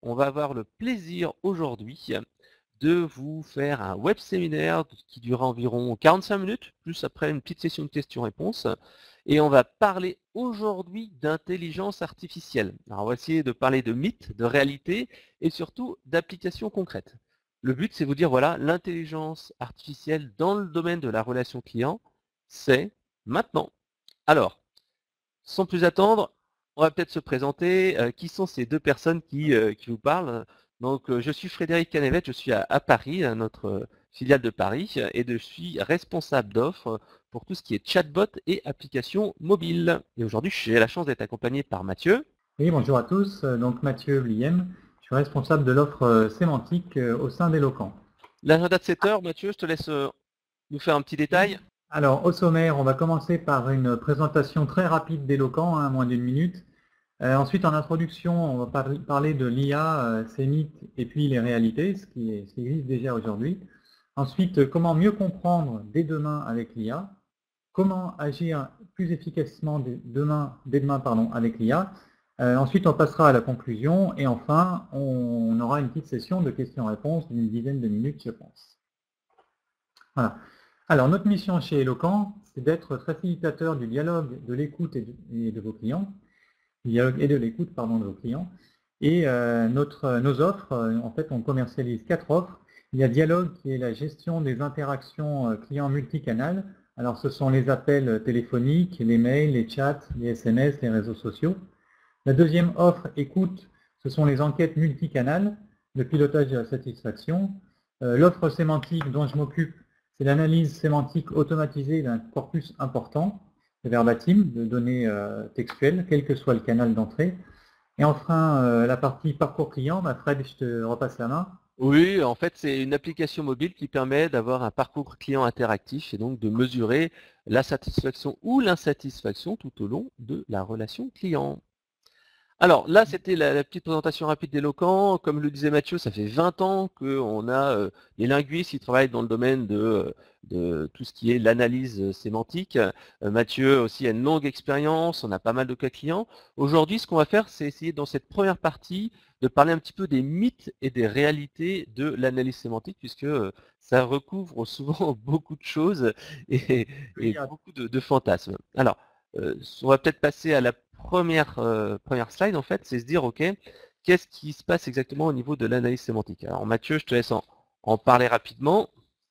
On va avoir le plaisir aujourd'hui de vous faire un web séminaire qui durera environ 45 minutes, plus après une petite session de questions-réponses. Et on va parler aujourd'hui d'intelligence artificielle. Alors on va essayer de parler de mythes, de réalité et surtout d'applications concrètes. Le but, c'est vous dire, voilà, l'intelligence artificielle dans le domaine de la relation client, c'est maintenant. Alors, sans plus attendre, on va peut-être se présenter. Qui sont ces deux personnes qui vous parlent? Donc, je suis Frédéric Canevette, je suis à Paris, à notre filiale de Paris, et je suis responsable d'offres pour tout ce qui est chatbot et applications mobiles. Et aujourd'hui, j'ai la chance d'être accompagné par Mathieu. Oui, bonjour à tous. Donc Mathieu Bliem, je suis responsable de l'offre sémantique au sein d'Eloquent. L'agenda de 7 heures, Mathieu, je te laisse nous faire un petit détail. Alors, au sommaire, on va commencer par une présentation très rapide d'Eloquent, moins d'une minute. Ensuite, en introduction, on va parler de l'IA, ses mythes et puis les réalités, ce qui existe déjà aujourd'hui. Ensuite, comment mieux comprendre dès demain avec l'IA, comment agir plus efficacement dès demain avec l'IA. Ensuite, on passera à la conclusion et enfin, on aura une petite session de questions-réponses d'une dizaine de minutes, je pense. Voilà. Alors, notre mission chez Eloquent, c'est d'être facilitateur du dialogue, de l'écoute et de vos clients, du dialogue et de l'écoute, pardon, de vos clients. Et nos offres, en fait, on commercialise 4 offres. Il y a Dialogue, qui est la gestion des interactions clients multicanal. Alors, ce sont les appels téléphoniques, les mails, les chats, les SMS, les réseaux sociaux. La deuxième offre, Écoute, ce sont les enquêtes multicanal, le pilotage de la satisfaction. L'offre sémantique dont je m'occupe, c'est l'analyse sémantique automatisée d'un corpus important, de verbatim, de données textuelles, quel que soit le canal d'entrée. Et enfin, la partie parcours client, Fred, je te repasse la main. Oui, en fait, c'est une application mobile qui permet d'avoir un parcours client interactif et donc de mesurer la satisfaction ou l'insatisfaction tout au long de la relation client. Alors là, c'était la petite présentation rapide d'Eloquent. Comme le disait Mathieu, ça fait 20 ans qu'on a des linguistes qui travaillent dans le domaine de tout ce qui est l'analyse sémantique. Mathieu aussi a une longue expérience, on a pas mal de cas clients. Aujourd'hui, ce qu'on va faire, c'est essayer dans cette première partie de parler un petit peu des mythes et des réalités de l'analyse sémantique, puisque ça recouvre souvent beaucoup de choses et beaucoup de fantasmes. Alors, on va peut-être passer à la première slide, en fait, c'est se dire, OK, qu'est-ce qui se passe exactement au niveau de l'analyse sémantique? Alors Mathieu, je te laisse en parler rapidement.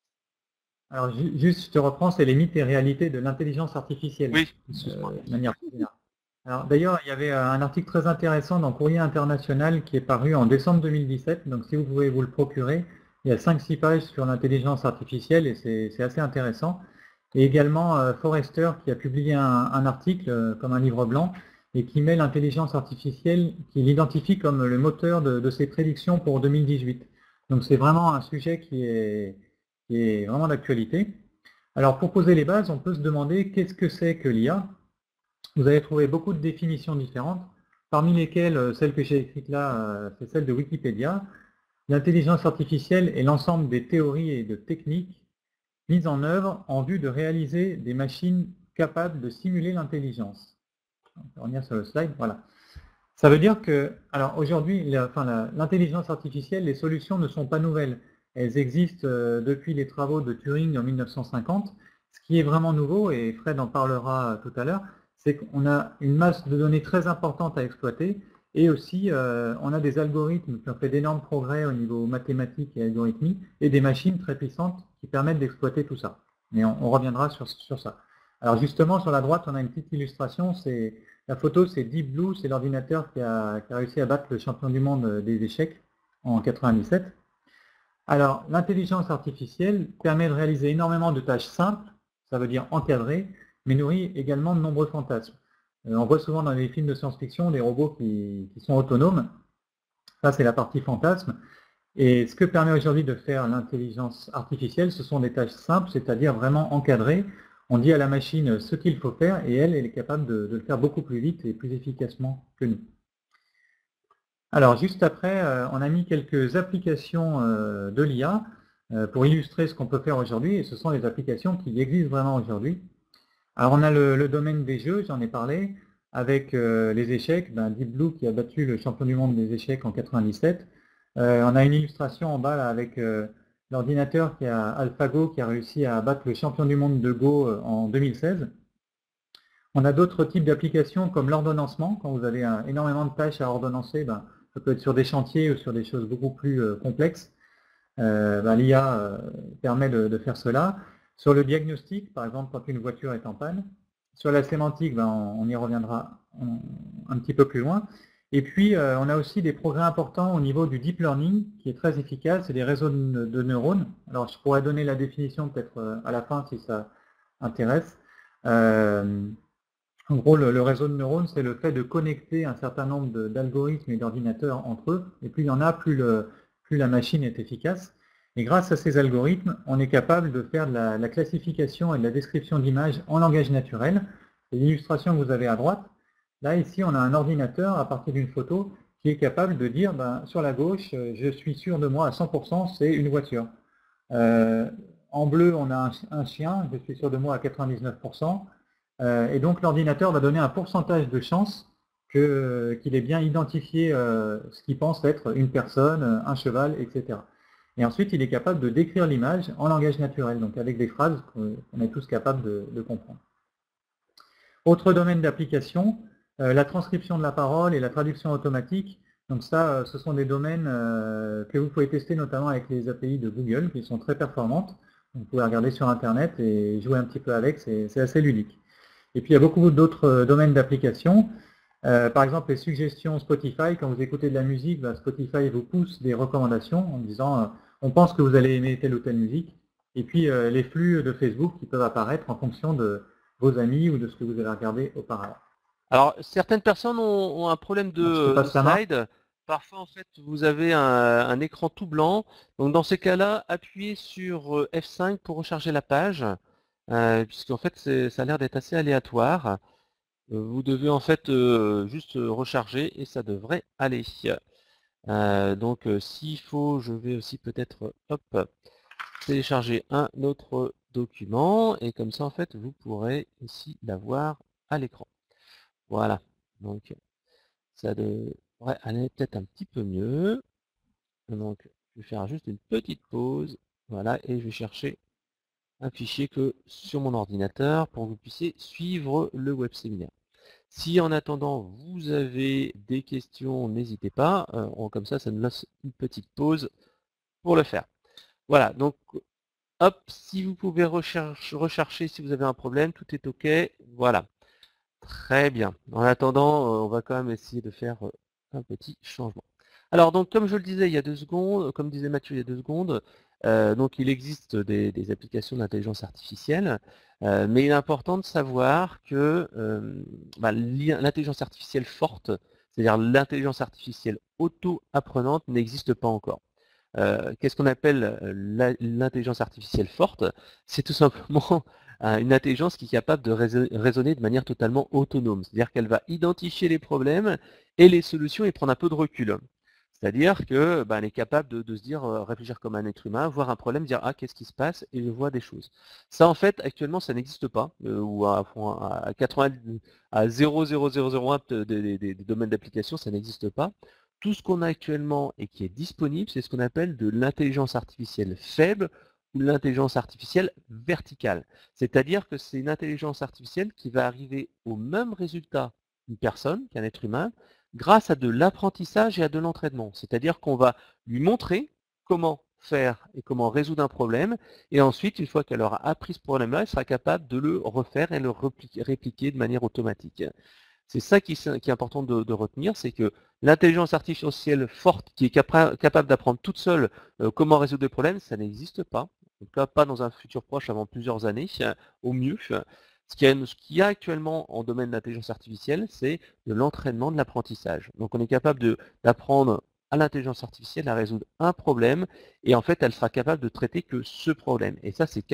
Alors, juste, je te reprends, c'est les mythes et réalités de l'intelligence artificielle, Oui, excuse-moi. de manière générale. Alors, d'ailleurs, il y avait un article très intéressant dans Courrier International qui est paru en décembre 2017, donc si vous pouvez vous le procurer, il y a 5-6 pages sur l'intelligence artificielle et c'est assez intéressant. Et également Forrester qui a publié un article comme un livre blanc et qui met l'intelligence artificielle, qui l'identifie comme le moteur de ses prédictions pour 2018. Donc c'est vraiment un sujet qui est vraiment d'actualité. Alors pour poser les bases, on peut se demander qu'est-ce que c'est que l'IA. Vous allez trouver beaucoup de définitions différentes, parmi lesquelles celle que j'ai écrite là, c'est celle de Wikipédia. L'intelligence artificielle est l'ensemble des théories et de techniques mises en œuvre en vue de réaliser des machines capables de simuler l'intelligence. On va revenir sur le slide, voilà. Ça veut dire que, alors aujourd'hui, l'intelligence artificielle, les solutions ne sont pas nouvelles. Elles existent depuis les travaux de Turing en 1950. Ce qui est vraiment nouveau, et Fred en parlera tout à l'heure, c'est qu'on a une masse de données très importante à exploiter, et aussi on a des algorithmes qui ont fait d'énormes progrès au niveau mathématique et algorithmique, et des machines très puissantes qui permettent d'exploiter tout ça. Mais on reviendra sur ça. Alors justement, sur la droite, on a une petite illustration, la photo, c'est Deep Blue, c'est l'ordinateur qui a réussi à battre le champion du monde des échecs en 97. Alors, l'intelligence artificielle permet de réaliser énormément de tâches simples, ça veut dire encadrées, mais nourrit également de nombreux fantasmes. On voit souvent dans les films de science-fiction des robots qui sont autonomes. Ça, c'est la partie fantasme. Et ce que permet aujourd'hui de faire l'intelligence artificielle, ce sont des tâches simples, c'est-à-dire vraiment encadrées. On dit à la machine ce qu'il faut faire et elle est capable de le faire beaucoup plus vite et plus efficacement que nous. Alors juste après, on a mis quelques applications de l'IA pour illustrer ce qu'on peut faire aujourd'hui, et ce sont les applications qui existent vraiment aujourd'hui. Alors on a le domaine des jeux, j'en ai parlé. avec les échecs, Deep Blue qui a battu le champion du monde des échecs en 97. On a une illustration en bas là, avec l'ordinateur qui a AlphaGo qui a réussi à battre le champion du monde de Go en 2016. On a d'autres types d'applications comme l'ordonnancement. Quand vous avez énormément de tâches à ordonnancer, ça peut être sur des chantiers ou sur des choses beaucoup plus complexes. L'IA permet de faire cela. Sur le diagnostic, par exemple, quand une voiture est en panne. Sur la sémantique, on y reviendra un petit peu plus loin. Et puis, on a aussi des progrès importants au niveau du deep learning, qui est très efficace, c'est des réseaux de neurones. Alors, je pourrais donner la définition peut-être à la fin si ça intéresse. En gros, le réseau de neurones, c'est le fait de connecter un certain nombre d'algorithmes et d'ordinateurs entre eux. Et plus il y en a, plus la machine est efficace. Et grâce à ces algorithmes, on est capable de faire de la classification et de la description d'images en langage naturel. C'est l'illustration que vous avez à droite. Là, ici, on a un ordinateur, à partir d'une photo, qui est capable de dire, sur la gauche, je suis sûr de moi à 100%, c'est une voiture. En bleu, on a un chien, je suis sûr de moi à 99%. Et donc l'ordinateur va donner un pourcentage de chance qu'il ait bien identifié ce qu'il pense être une personne, un cheval, etc. Et ensuite, il est capable de décrire l'image en langage naturel, donc avec des phrases qu'on est tous capables de comprendre. Autre domaine d'application, la transcription de la parole et la traduction automatique. Donc ça, ce sont des domaines que vous pouvez tester notamment avec les API de Google, qui sont très performantes. Vous pouvez regarder sur Internet et jouer un petit peu avec, c'est assez ludique. Et puis il y a beaucoup d'autres domaines d'application. Par exemple, les suggestions Spotify, quand vous écoutez de la musique, Spotify vous pousse des recommandations en disant on pense que vous allez aimer telle ou telle musique. Et puis les flux de Facebook qui peuvent apparaître en fonction de vos amis ou de ce que vous avez regardé auparavant. Alors, certaines personnes ont un problème de slide. Parfois, en fait, vous avez un écran tout blanc. Donc, dans ces cas-là, appuyez sur F5 pour recharger la page, puisqu'en fait, ça a l'air d'être assez aléatoire. Vous devez en fait juste recharger et ça devrait aller. Donc, s'il faut, je vais aussi peut-être télécharger un autre document et comme ça, en fait, vous pourrez aussi l'avoir à l'écran. Voilà, donc ça devrait aller peut-être un petit peu mieux. Donc je vais faire juste une petite pause, voilà, et je vais chercher un fichier que sur mon ordinateur pour que vous puissiez suivre le web séminaire. Si en attendant vous avez des questions, n'hésitez pas, comme ça nous laisse une petite pause pour le faire. Voilà, donc hop, si vous pouvez rechercher si vous avez un problème, tout est OK, voilà. Très bien. En attendant, on va quand même essayer de faire un petit changement. Alors, donc, comme je le disais il y a 2 secondes, comme disait Mathieu il y a 2 secondes, donc il existe des applications d'intelligence artificielle, mais il est important de savoir que l'intelligence artificielle forte, c'est-à-dire l'intelligence artificielle auto-apprenante, n'existe pas encore. Qu'est-ce qu'on appelle l'intelligence artificielle forte? C'est tout simplement une intelligence qui est capable de raisonner de manière totalement autonome. C'est-à-dire qu'elle va identifier les problèmes et les solutions et prendre un peu de recul. C'est-à-dire qu'elle est capable de se dire, réfléchir comme un être humain, voir un problème, dire ah qu'est-ce qui se passe et je vois des choses. Ça en fait actuellement ça n'existe pas, ou à 80, à 0,0001 des domaines d'application ça n'existe pas. Tout ce qu'on a actuellement et qui est disponible, c'est ce qu'on appelle de l'intelligence artificielle faible ou l'intelligence artificielle verticale. C'est-à-dire que c'est une intelligence artificielle qui va arriver au même résultat qu'une personne, qu'un être humain, grâce à de l'apprentissage et à de l'entraînement. C'est-à-dire qu'on va lui montrer comment faire et comment résoudre un problème, et ensuite, une fois qu'elle aura appris ce problème-là, elle sera capable de le refaire et le répliquer de manière automatique. C'est ça qui est important de retenir, c'est que l'intelligence artificielle forte qui est capable d'apprendre toute seule comment résoudre des problèmes, ça n'existe pas. En tout cas, pas dans un futur proche avant plusieurs années, au mieux. Ce qu'il y a actuellement en domaine d'intelligence artificielle, c'est de l'entraînement de l'apprentissage. Donc on est capable d'apprendre à l'intelligence artificielle à résoudre un problème, et en fait, elle sera capable de traiter que ce problème. Et ça, c'est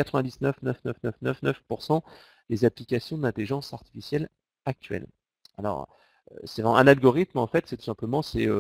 99,99999% des applications d'intelligence artificielle actuelles. Alors, c'est un algorithme, en fait, c'est tout simplement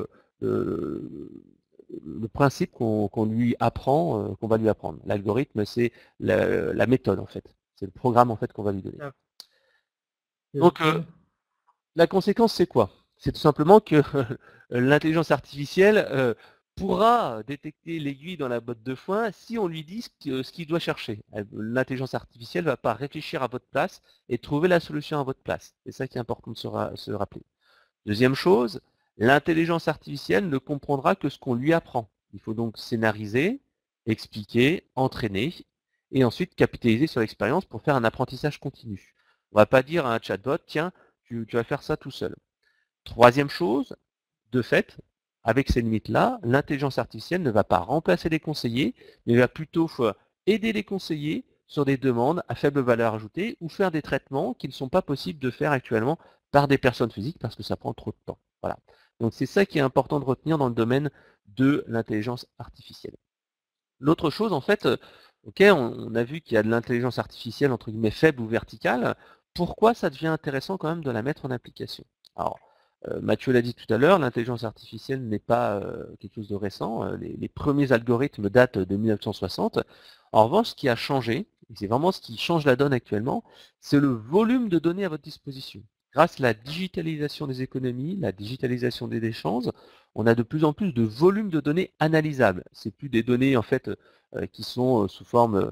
le principe qu'on lui apprend, qu'on va lui apprendre. L'algorithme, c'est la méthode, en fait. C'est le programme, en fait, qu'on va lui donner. Donc, La conséquence, c'est quoi? C'est tout simplement que l'intelligence artificielle pourra détecter l'aiguille dans la botte de foin si on lui dit ce qu'il doit chercher. L'intelligence artificielle ne va pas réfléchir à votre place et trouver la solution à votre place. C'est ça qui est important de se rappeler. Deuxième chose, l'intelligence artificielle ne comprendra que ce qu'on lui apprend. Il faut donc scénariser, expliquer, entraîner et ensuite capitaliser sur l'expérience pour faire un apprentissage continu. On ne va pas dire à un chatbot, tiens, tu vas faire ça tout seul. Troisième chose, de fait, avec ces limites-là, l'intelligence artificielle ne va pas remplacer les conseillers, mais va plutôt aider les conseillers sur des demandes à faible valeur ajoutée ou faire des traitements qui ne sont pas possibles de faire actuellement par des personnes physiques parce que ça prend trop de temps. Voilà. Donc c'est ça qui est important de retenir dans le domaine de l'intelligence artificielle. L'autre chose, en fait, ok, on a vu qu'il y a de l'intelligence artificielle entre guillemets faible ou verticale. Pourquoi ça devient intéressant quand même de la mettre en application? Alors, Mathieu l'a dit tout à l'heure, l'intelligence artificielle n'est pas quelque chose de récent. Les premiers algorithmes datent de 1960. En revanche, ce qui a changé, et c'est vraiment ce qui change la donne actuellement, c'est le volume de données à votre disposition. Grâce à la digitalisation des économies, la digitalisation des échanges, on a de plus en plus de volume de données analysables. C'est plus des données en fait qui sont sous forme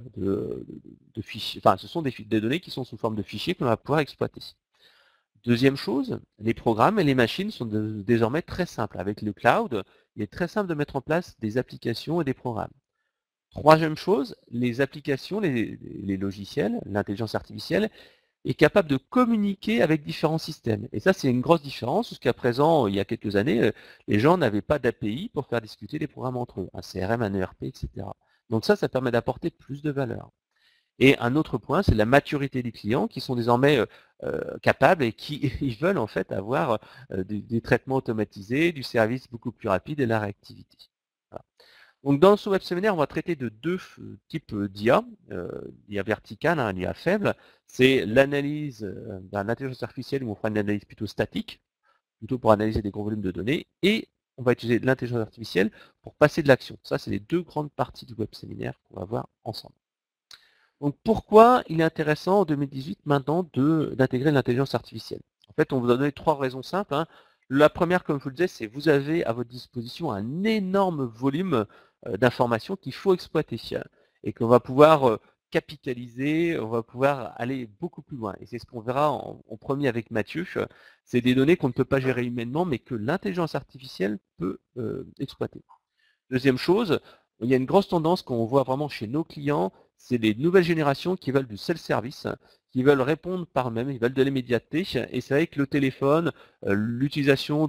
de fichiers, enfin ce sont des données qui sont sous forme de fichiers que l'on va pouvoir exploiter. Deuxième chose, les programmes et les machines sont désormais très simples. Avec le cloud, il est très simple de mettre en place des applications et des programmes. Troisième chose, les applications, les logiciels, l'intelligence artificielle est capable de communiquer avec différents systèmes. Et ça, c'est une grosse différence, jusqu'à présent, il y a quelques années, les gens n'avaient pas d'API pour faire discuter les programmes entre eux, un CRM, un ERP, etc. Donc ça permet d'apporter plus de valeur. Et un autre point, c'est la maturité des clients qui sont désormais capables et qui ils veulent en fait avoir des traitements automatisés, du service beaucoup plus rapide et la réactivité. Voilà. Donc dans ce web séminaire, on va traiter de deux types d'IA, l'IA verticale, hein, l'IA faible. C'est l'analyse d'un intelligence artificielle où on fera une analyse plutôt statique, plutôt pour analyser des gros volumes de données, et on va utiliser l'intelligence artificielle pour passer de l'action. Ça, c'est les deux grandes parties du web séminaire qu'on va voir ensemble. Donc pourquoi il est intéressant en 2018 maintenant d'intégrer l'intelligence artificielle? En fait, on vous a donné trois raisons simples, hein. La première, comme je vous le disais, c'est que vous avez à votre disposition un énorme volume d'informations qu'il faut exploiter et qu'on va pouvoir capitaliser, on va pouvoir aller beaucoup plus loin. Et c'est ce qu'on verra en premier avec Mathieu. C'est des données qu'on ne peut pas gérer humainement, mais que l'intelligence artificielle peut exploiter. Deuxième chose, il y a une grosse tendance qu'on voit vraiment chez nos clients, c'est les nouvelles générations qui veulent du self-service, qui veulent répondre par eux-mêmes, ils veulent de l'immédiateté. Et c'est vrai que le téléphone, l'utilisation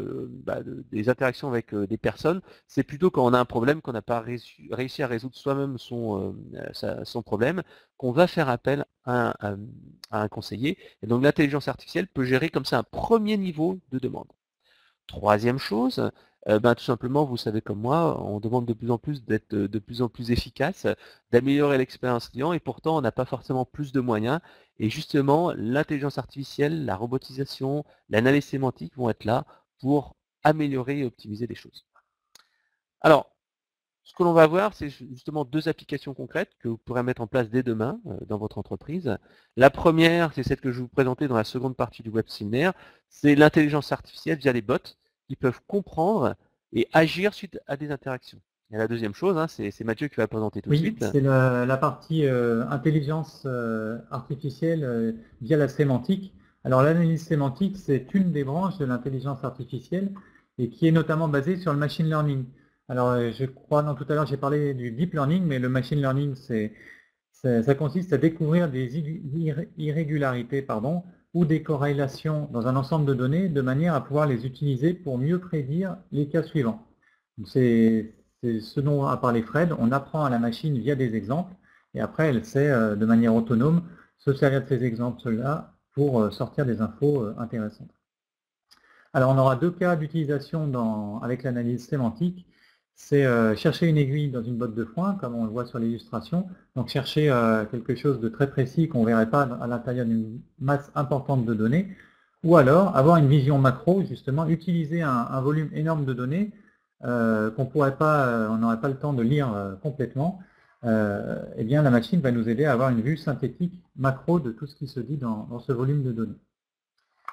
des interactions avec des personnes, c'est plutôt quand on a un problème qu'on n'a pas réussi à résoudre soi-même son problème, qu'on va faire appel à un conseiller. Et donc l'intelligence artificielle peut gérer comme ça un premier niveau de demande. Troisième chose, tout simplement, vous savez comme moi, on demande de plus en plus d'être de plus en plus efficace, d'améliorer l'expérience client et pourtant on n'a pas forcément plus de moyens. Et justement, l'intelligence artificielle, la robotisation, l'analyse sémantique vont être là pour améliorer et optimiser les choses. Alors, ce que l'on va voir, c'est justement deux applications concrètes que vous pourrez mettre en place dès demain dans votre entreprise. La première, c'est celle que je vais vous présenter dans la seconde partie du web séminaire, c'est l'intelligence artificielle via les bots qui peuvent comprendre et agir suite à des interactions. Et la deuxième chose, hein, c'est Mathieu qui va présenter tout de Oui, suite. c'est la partie intelligence artificielle via la sémantique. Alors l'analyse sémantique, c'est une des branches de l'intelligence artificielle et qui est notamment basée sur le machine learning. Alors je crois, non, tout à l'heure j'ai parlé du deep learning, mais le machine learning, ça consiste à découvrir des irrégularités ou des corrélations dans un ensemble de données de manière à pouvoir les utiliser pour mieux prédire les cas suivants. C'est ce dont a parlé Fred, on apprend à la machine via des exemples, et après elle sait de manière autonome se servir de ces exemples-là pour sortir des infos intéressantes. Alors on aura deux cas d'utilisation avec l'analyse sémantique. C'est chercher une aiguille dans une botte de foin, comme on le voit sur l'illustration. Donc chercher quelque chose de très précis qu'on ne verrait pas à l'intérieur d'une masse importante de données. Ou alors avoir une vision macro, justement, utiliser un volume énorme de données qu'on pourrait pas, on n'aurait pas le temps de lire complètement. Eh bien la machine va nous aider à avoir une vue synthétique macro de tout ce qui se dit dans ce volume de données.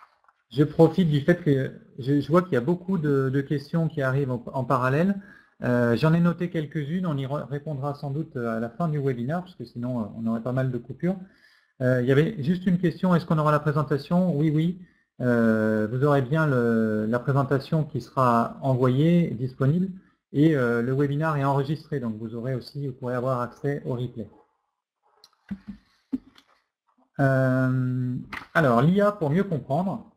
Je profite du fait que je vois qu'il y a beaucoup de questions qui arrivent en parallèle. J'en ai noté quelques-unes, on y répondra sans doute à la fin du webinaire, parce que sinon on aurait pas mal de coupures. Il y avait juste une question, est-ce qu'on aura la présentation? Oui, oui. Vous aurez bien la présentation qui sera envoyée, disponible, et le webinaire est enregistré, donc vous pourrez avoir accès au replay. Alors, l'IA pour mieux comprendre.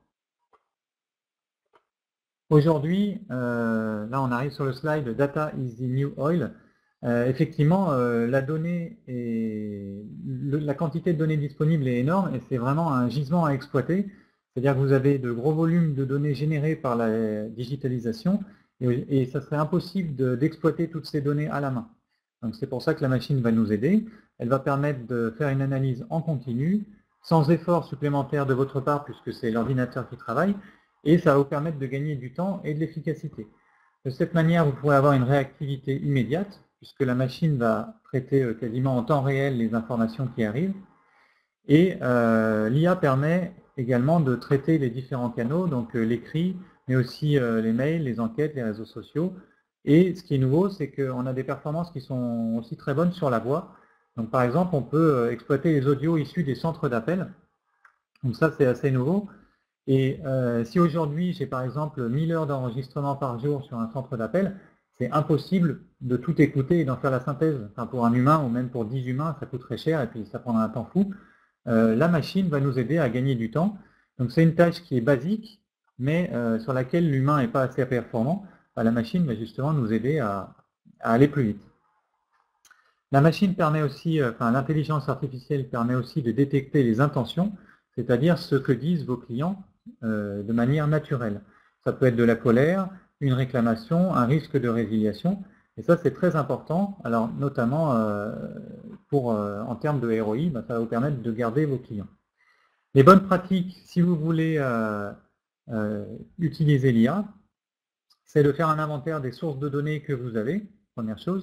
Aujourd'hui, là on arrive sur le slide « Data is the new oil ». Effectivement, la donnée la quantité de données disponibles est énorme et c'est vraiment un gisement à exploiter. C'est-à-dire que vous avez de gros volumes de données générées par la digitalisation et ça serait impossible d'exploiter toutes ces données à la main. Donc c'est pour ça que la machine va nous aider. Elle va permettre de faire une analyse en continu, sans effort supplémentaire de votre part puisque c'est l'ordinateur qui travaille, et ça va vous permettre de gagner du temps et de l'efficacité. De cette manière, vous pourrez avoir une réactivité immédiate, puisque la machine va traiter quasiment en temps réel les informations qui arrivent. Et l'IA permet également de traiter les différents canaux, donc l'écrit, mais aussi les mails, les enquêtes, les réseaux sociaux. Et ce qui est nouveau, c'est qu'on a des performances qui sont aussi très bonnes sur la voix. Donc par exemple, on peut exploiter les audios issus des centres d'appel. Donc ça, c'est assez nouveau. Et si aujourd'hui, j'ai par exemple 1000 heures d'enregistrement par jour sur un centre d'appel, c'est impossible de tout écouter et d'en faire la synthèse. Enfin, pour un humain ou même pour 10 humains, ça coûte très cher et puis ça prendra un temps fou. La machine va nous aider à gagner du temps. Donc c'est une tâche qui est basique, mais sur laquelle l'humain n'est pas assez performant. La machine va justement nous aider à aller plus vite. La machine permet aussi, l'intelligence artificielle permet aussi de détecter les intentions, c'est-à-dire ce que disent vos clients de manière naturelle. Ça peut être de la colère, une réclamation, un risque de résiliation, et ça c'est très important, alors notamment en termes de ROI, ça va vous permettre de garder vos clients. Les bonnes pratiques, si vous voulez utiliser l'IA, c'est de faire un inventaire des sources de données que vous avez, première chose.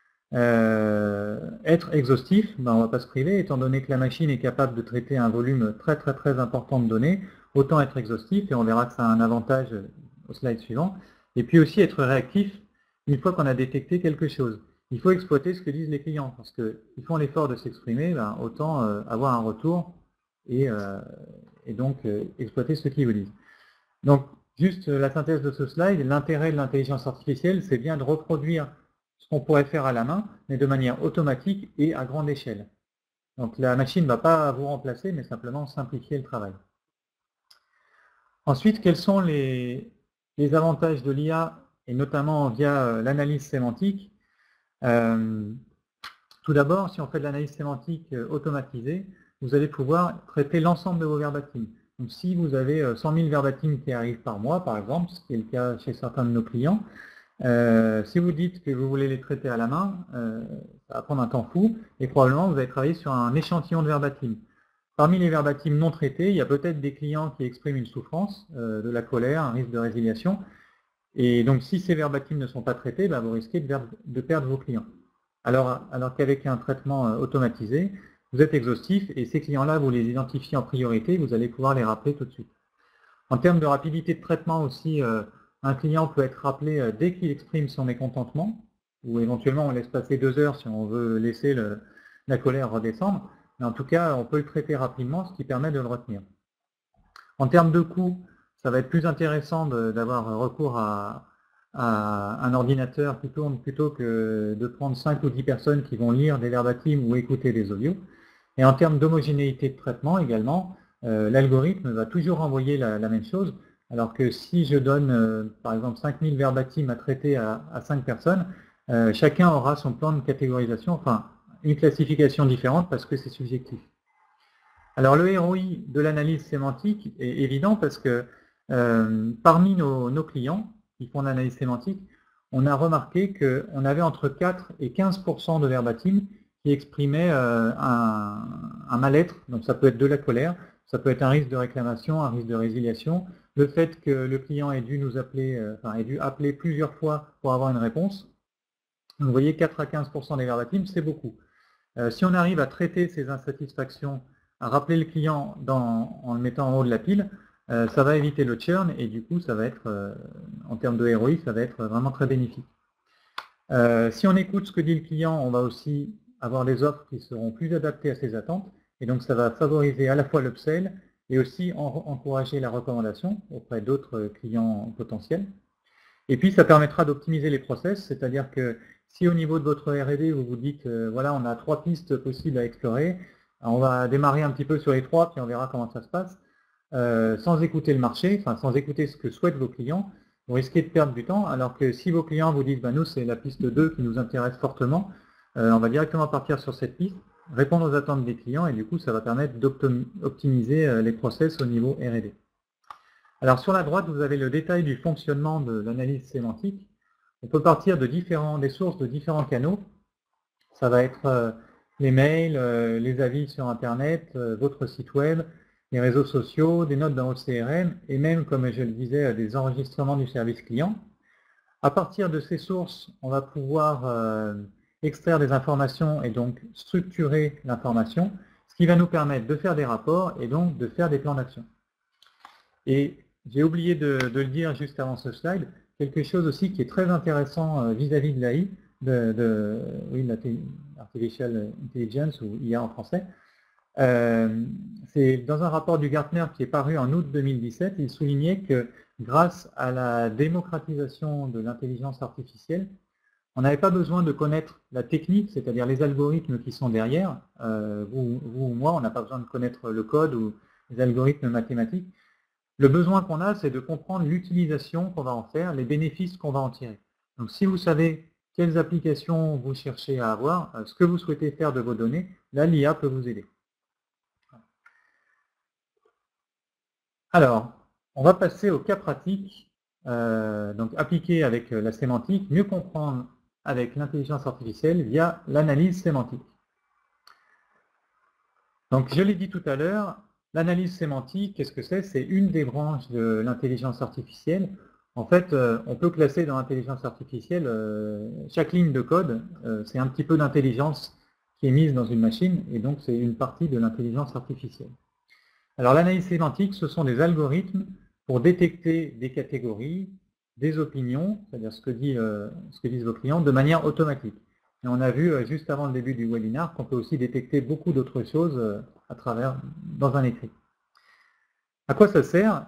Être exhaustif, on ne va pas se priver, étant donné que la machine est capable de traiter un volume très important de données, autant être exhaustif, et on verra que ça a un avantage au slide suivant. Et puis aussi être réactif une fois qu'on a détecté quelque chose. Il faut exploiter ce que disent les clients, parce qu'ils font l'effort de s'exprimer, autant avoir un retour et donc exploiter ce qu'ils vous disent. Donc, juste la synthèse de ce slide, l'intérêt de l'intelligence artificielle, c'est bien de reproduire ce qu'on pourrait faire à la main, mais de manière automatique et à grande échelle. Donc la machine ne va pas vous remplacer, mais simplement simplifier le travail. Ensuite, quels sont les avantages de l'IA, et notamment via l'analyse sémantique? Tout d'abord, si on fait de l'analyse sémantique automatisée, vous allez pouvoir traiter l'ensemble de vos verbatims. Donc si vous avez 100 000 verbatims qui arrivent par mois, par exemple, ce qui est le cas chez certains de nos clients, si vous dites que vous voulez les traiter à la main, ça va prendre un temps fou, et probablement vous allez travailler sur un échantillon de verbatim. Parmi les verbatim non traités, il y a peut-être des clients qui expriment une souffrance, de la colère, un risque de résiliation, et donc si ces verbatim ne sont pas traités, vous risquez de perdre vos clients. Alors qu'avec un traitement automatisé, vous êtes exhaustif, et ces clients-là, vous les identifiez en priorité, vous allez pouvoir les rappeler tout de suite. En termes de rapidité de traitement aussi, un client peut être rappelé dès qu'il exprime son mécontentement, ou éventuellement on laisse passer 2 heures si on veut laisser la colère redescendre, mais en tout cas on peut le traiter rapidement, ce qui permet de le retenir. En termes de coût, ça va être plus intéressant d'avoir recours à un ordinateur qui tourne plutôt que de prendre 5 ou 10 personnes qui vont lire des verbatims ou écouter des audios. Et en termes d'homogénéité de traitement également, l'algorithme va toujours envoyer la même chose, alors que si je donne par exemple 5000 verbatim à traiter à 5 personnes, chacun aura son plan de catégorisation, enfin une classification différente parce que c'est subjectif. Alors le ROI de l'analyse sémantique est évident parce que parmi nos clients qui font de l'analyse sémantique, on a remarqué qu'on avait entre 4 et 15% de verbatim qui exprimaient un mal-être, donc ça peut être de la colère, ça peut être un risque de réclamation, un risque de résiliation, le fait que le client ait dû nous appeler, ait dû appeler plusieurs fois pour avoir une réponse. Donc, vous voyez, 4 à 15% des verbatim, c'est beaucoup. Si on arrive à traiter ces insatisfactions, à rappeler le client en le mettant en haut de la pile, ça va éviter le churn et du coup, ça va être, en termes de ROI, ça va être vraiment très bénéfique. Si on écoute ce que dit le client, on va aussi avoir des offres qui seront plus adaptées à ses attentes. Et donc, ça va favoriser à la fois l'upsell et aussi encourager la recommandation auprès d'autres clients potentiels. Et puis, ça permettra d'optimiser les process, c'est-à-dire que si au niveau de votre R&D, vous vous dites, voilà, on a 3 pistes possibles à explorer, on va démarrer un petit peu sur les 3, puis on verra comment ça se passe, sans écouter le marché, enfin sans écouter ce que souhaitent vos clients, vous risquez de perdre du temps, alors que si vos clients vous disent, nous c'est la piste 2 qui nous intéresse fortement, on va directement partir sur cette piste, répondre aux attentes des clients, et du coup ça va permettre d'optimiser les process au niveau R&D. Alors sur la droite, vous avez le détail du fonctionnement de l'analyse sémantique. On peut partir des sources de différents canaux. Ça va être les mails, les avis sur Internet, votre site web, les réseaux sociaux, des notes dans votre CRM, et même, comme je le disais, des enregistrements du service client. À partir de ces sources, on va pouvoir extraire des informations et donc structurer l'information, ce qui va nous permettre de faire des rapports et donc de faire des plans d'action. Et j'ai oublié de le dire juste avant ce slide, quelque chose aussi qui est très intéressant vis-à-vis de l'AI, l'Artificial Intelligence ou IA en français. C'est dans un rapport du Gartner qui est paru en août 2017, il soulignait que grâce à la démocratisation de l'intelligence artificielle, on n'avait pas besoin de connaître la technique, c'est-à-dire les algorithmes qui sont derrière. Vous ou moi, on n'a pas besoin de connaître le code ou les algorithmes mathématiques. Le besoin qu'on a, c'est de comprendre l'utilisation qu'on va en faire, les bénéfices qu'on va en tirer. Donc si vous savez quelles applications vous cherchez à avoir, ce que vous souhaitez faire de vos données, là l'IA peut vous aider. Alors, on va passer au cas pratique, donc appliquer avec la sémantique, mieux comprendre avec l'intelligence artificielle via l'analyse sémantique. Donc je l'ai dit tout à l'heure, l'analyse sémantique, qu'est-ce que c'est? C'est une des branches de l'intelligence artificielle. En fait, on peut classer dans l'intelligence artificielle chaque ligne de code, c'est un petit peu d'intelligence qui est mise dans une machine, et donc c'est une partie de l'intelligence artificielle. Alors l'analyse sémantique, ce sont des algorithmes pour détecter des catégories, des opinions, c'est-à-dire ce que disent vos clients, de manière automatique. Et on a vu juste avant le début du webinaire qu'on peut aussi détecter beaucoup d'autres choses dans un écrit. À quoi ça sert?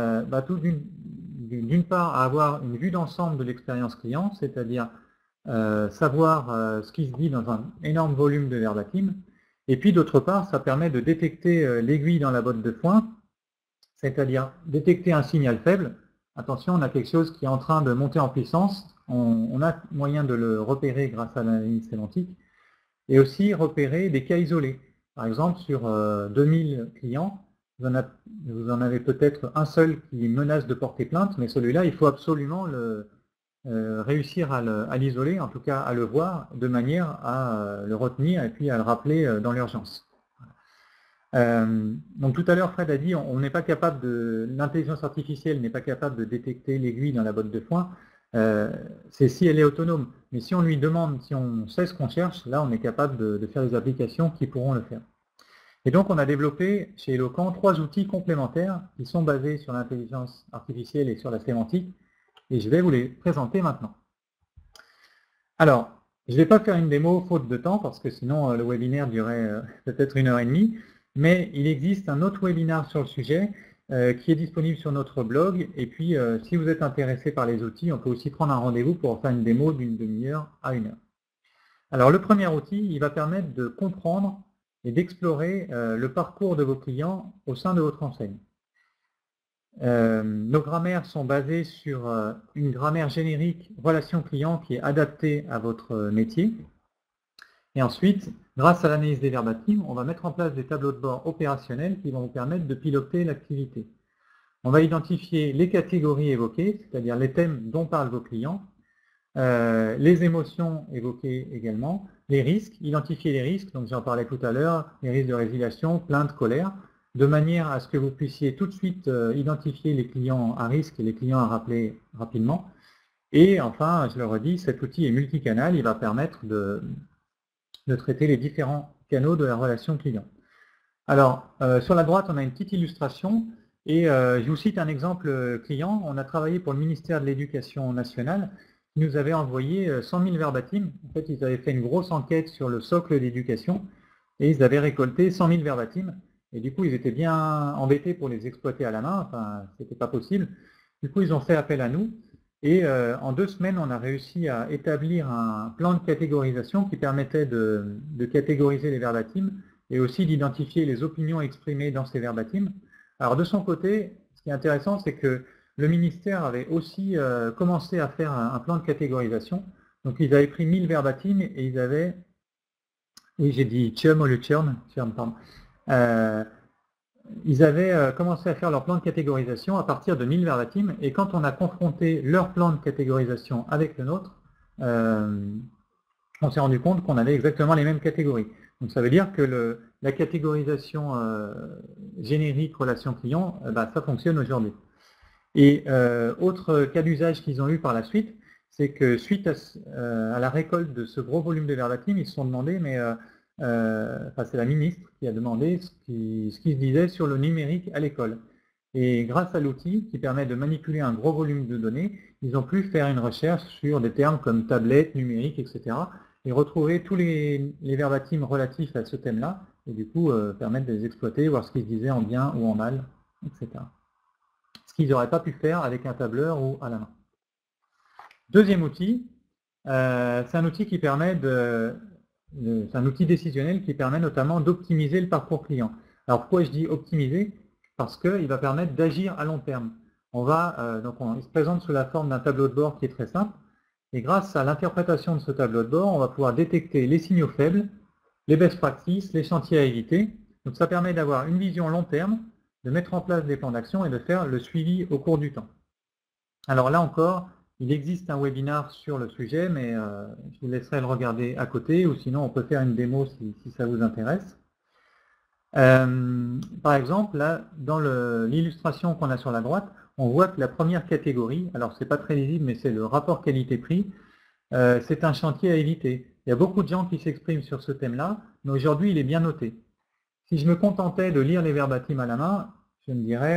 D'une part, à avoir une vue d'ensemble de l'expérience client, c'est-à-dire savoir ce qui se dit dans un énorme volume de verbatim. Et puis d'autre part, ça permet de détecter l'aiguille dans la botte de foin, c'est-à-dire détecter un signal faible. Attention, on a quelque chose qui est en train de monter en puissance, on a moyen de le repérer grâce à l'analyse sémantique, et aussi repérer des cas isolés. Par exemple, sur 2000 clients, vous en avez peut-être un seul qui menace de porter plainte, mais celui-là, il faut absolument réussir à l'isoler, en tout cas à le voir, de manière à le retenir et puis à le rappeler dans l'urgence. Donc tout à l'heure, Fred a dit, l'intelligence artificielle n'est pas capable de détecter l'aiguille dans la botte de foin, c'est si elle est autonome. Mais si on lui demande, si on sait ce qu'on cherche, là on est capable de faire des applications qui pourront le faire. Et donc on a développé chez Eloquent 3 outils complémentaires qui sont basés sur l'intelligence artificielle et sur la sémantique, et je vais vous les présenter maintenant. Alors, je ne vais pas faire une démo faute de temps, parce que sinon le webinaire durait peut-être 1h30, mais il existe un autre webinaire sur le sujet qui est disponible sur notre blog, et puis si vous êtes intéressé par les outils, on peut aussi prendre un rendez-vous pour faire une démo d'une demi-heure à 1 heure. Alors le premier outil, il va permettre de comprendre et d'explorer le parcours de vos clients au sein de votre enseigne. Nos grammaires sont basées sur une grammaire générique relation client qui est adaptée à votre métier. Et ensuite, grâce à l'analyse des verbatims, on va mettre en place des tableaux de bord opérationnels qui vont vous permettre de piloter l'activité. On va identifier les catégories évoquées, c'est-à-dire les thèmes dont parlent vos clients, les émotions évoquées également, les risques, identifier les risques, donc j'en parlais tout à l'heure, les risques de résiliation, plainte, colère, de manière à ce que vous puissiez tout de suite identifier les clients à risque et les clients à rappeler rapidement. Et enfin, je le redis, cet outil est multicanal, il va permettre de traiter les différents canaux de la relation client. Alors, sur la droite, on a une petite illustration. Et je vous cite un exemple client. On a travaillé pour le ministère de l'Éducation nationale. Ils nous avaient envoyé 100 000 verbatim. En fait, ils avaient fait une grosse enquête sur le socle d'éducation et ils avaient récolté 100 000 verbatim. Et du coup, ils étaient bien embêtés pour les exploiter à la main. Enfin, c'était pas possible. Du coup, ils ont fait appel à nous. Et en 2 semaines, on a réussi à établir un plan de catégorisation qui permettait de catégoriser les verbatim et aussi d'identifier les opinions exprimées dans ces verbatim. Alors de son côté, ce qui est intéressant, c'est que le ministère avait aussi commencé à faire un plan de catégorisation. Donc ils avaient pris 1000 verbatim et ils avaient, oui j'ai dit chum au lieu de churn, pardon. Ils avaient commencé à faire leur plan de catégorisation à partir de 1000 verbatim, et quand on a confronté leur plan de catégorisation avec le nôtre, on s'est rendu compte qu'on avait exactement les mêmes catégories. Donc ça veut dire que la catégorisation générique relation client, ça fonctionne aujourd'hui. Et autre cas d'usage qu'ils ont eu par la suite, c'est que suite à la récolte de ce gros volume de verbatim, ils se sont demandé, mais c'est la ministre qui a demandé ce qui se disait sur le numérique à l'école. Et grâce à l'outil qui permet de manipuler un gros volume de données, ils ont pu faire une recherche sur des termes comme tablette, numérique, etc. et retrouver tous les verbatim relatifs à ce thème-là, et du coup permettre de les exploiter, voir ce qui se disait en bien ou en mal, etc. Ce qu'ils n'auraient pas pu faire avec un tableur ou à la main. Deuxième outil, c'est un outil qui permet c'est un outil décisionnel qui permet notamment d'optimiser le parcours client. Alors pourquoi je dis optimiser? Parce qu'il va permettre d'agir à long terme. Il se présente sous la forme d'un tableau de bord qui est très simple, et grâce à l'interprétation de ce tableau de bord, on va pouvoir détecter les signaux faibles, les best practices, les chantiers à éviter. Donc ça permet d'avoir une vision long terme, de mettre en place des plans d'action et de faire le suivi au cours du temps. Alors là encore, il existe un webinar sur le sujet, mais je vous laisserai le regarder à côté, ou sinon on peut faire une démo si ça vous intéresse. Par exemple, là, dans l'illustration qu'on a sur la droite, on voit que la première catégorie, alors c'est pas très lisible, mais c'est le rapport qualité-prix, c'est un chantier à éviter. Il y a beaucoup de gens qui s'expriment sur ce thème-là, mais aujourd'hui il est bien noté. Si je me contentais de lire les verbatim à la main, je me dirais,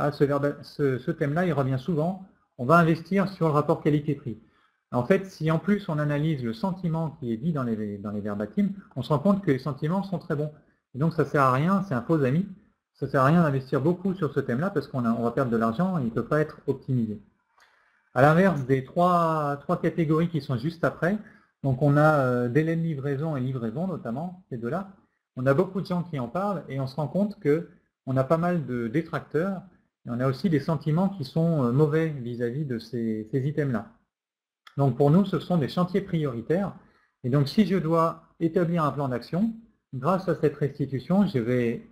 ce thème-là, il revient souvent, on va investir sur le rapport qualité-prix. En fait, si en plus on analyse le sentiment qui est dit dans les verbatim, on se rend compte que les sentiments sont très bons. Et donc ça ne sert à rien, c'est un faux ami, ça ne sert à rien d'investir beaucoup sur ce thème-là parce qu'on va perdre de l'argent et il ne peut pas être optimisé. À l'inverse des trois catégories qui sont juste après, donc on a délai de livraison et livraison notamment, ces deux-là. On a beaucoup de gens qui en parlent et on se rend compte qu'on a pas mal de détracteurs et on a aussi des sentiments qui sont mauvais vis-à-vis de ces items-là. Donc pour nous, ce sont des chantiers prioritaires. Et donc si je dois établir un plan d'action, grâce à cette restitution, je vais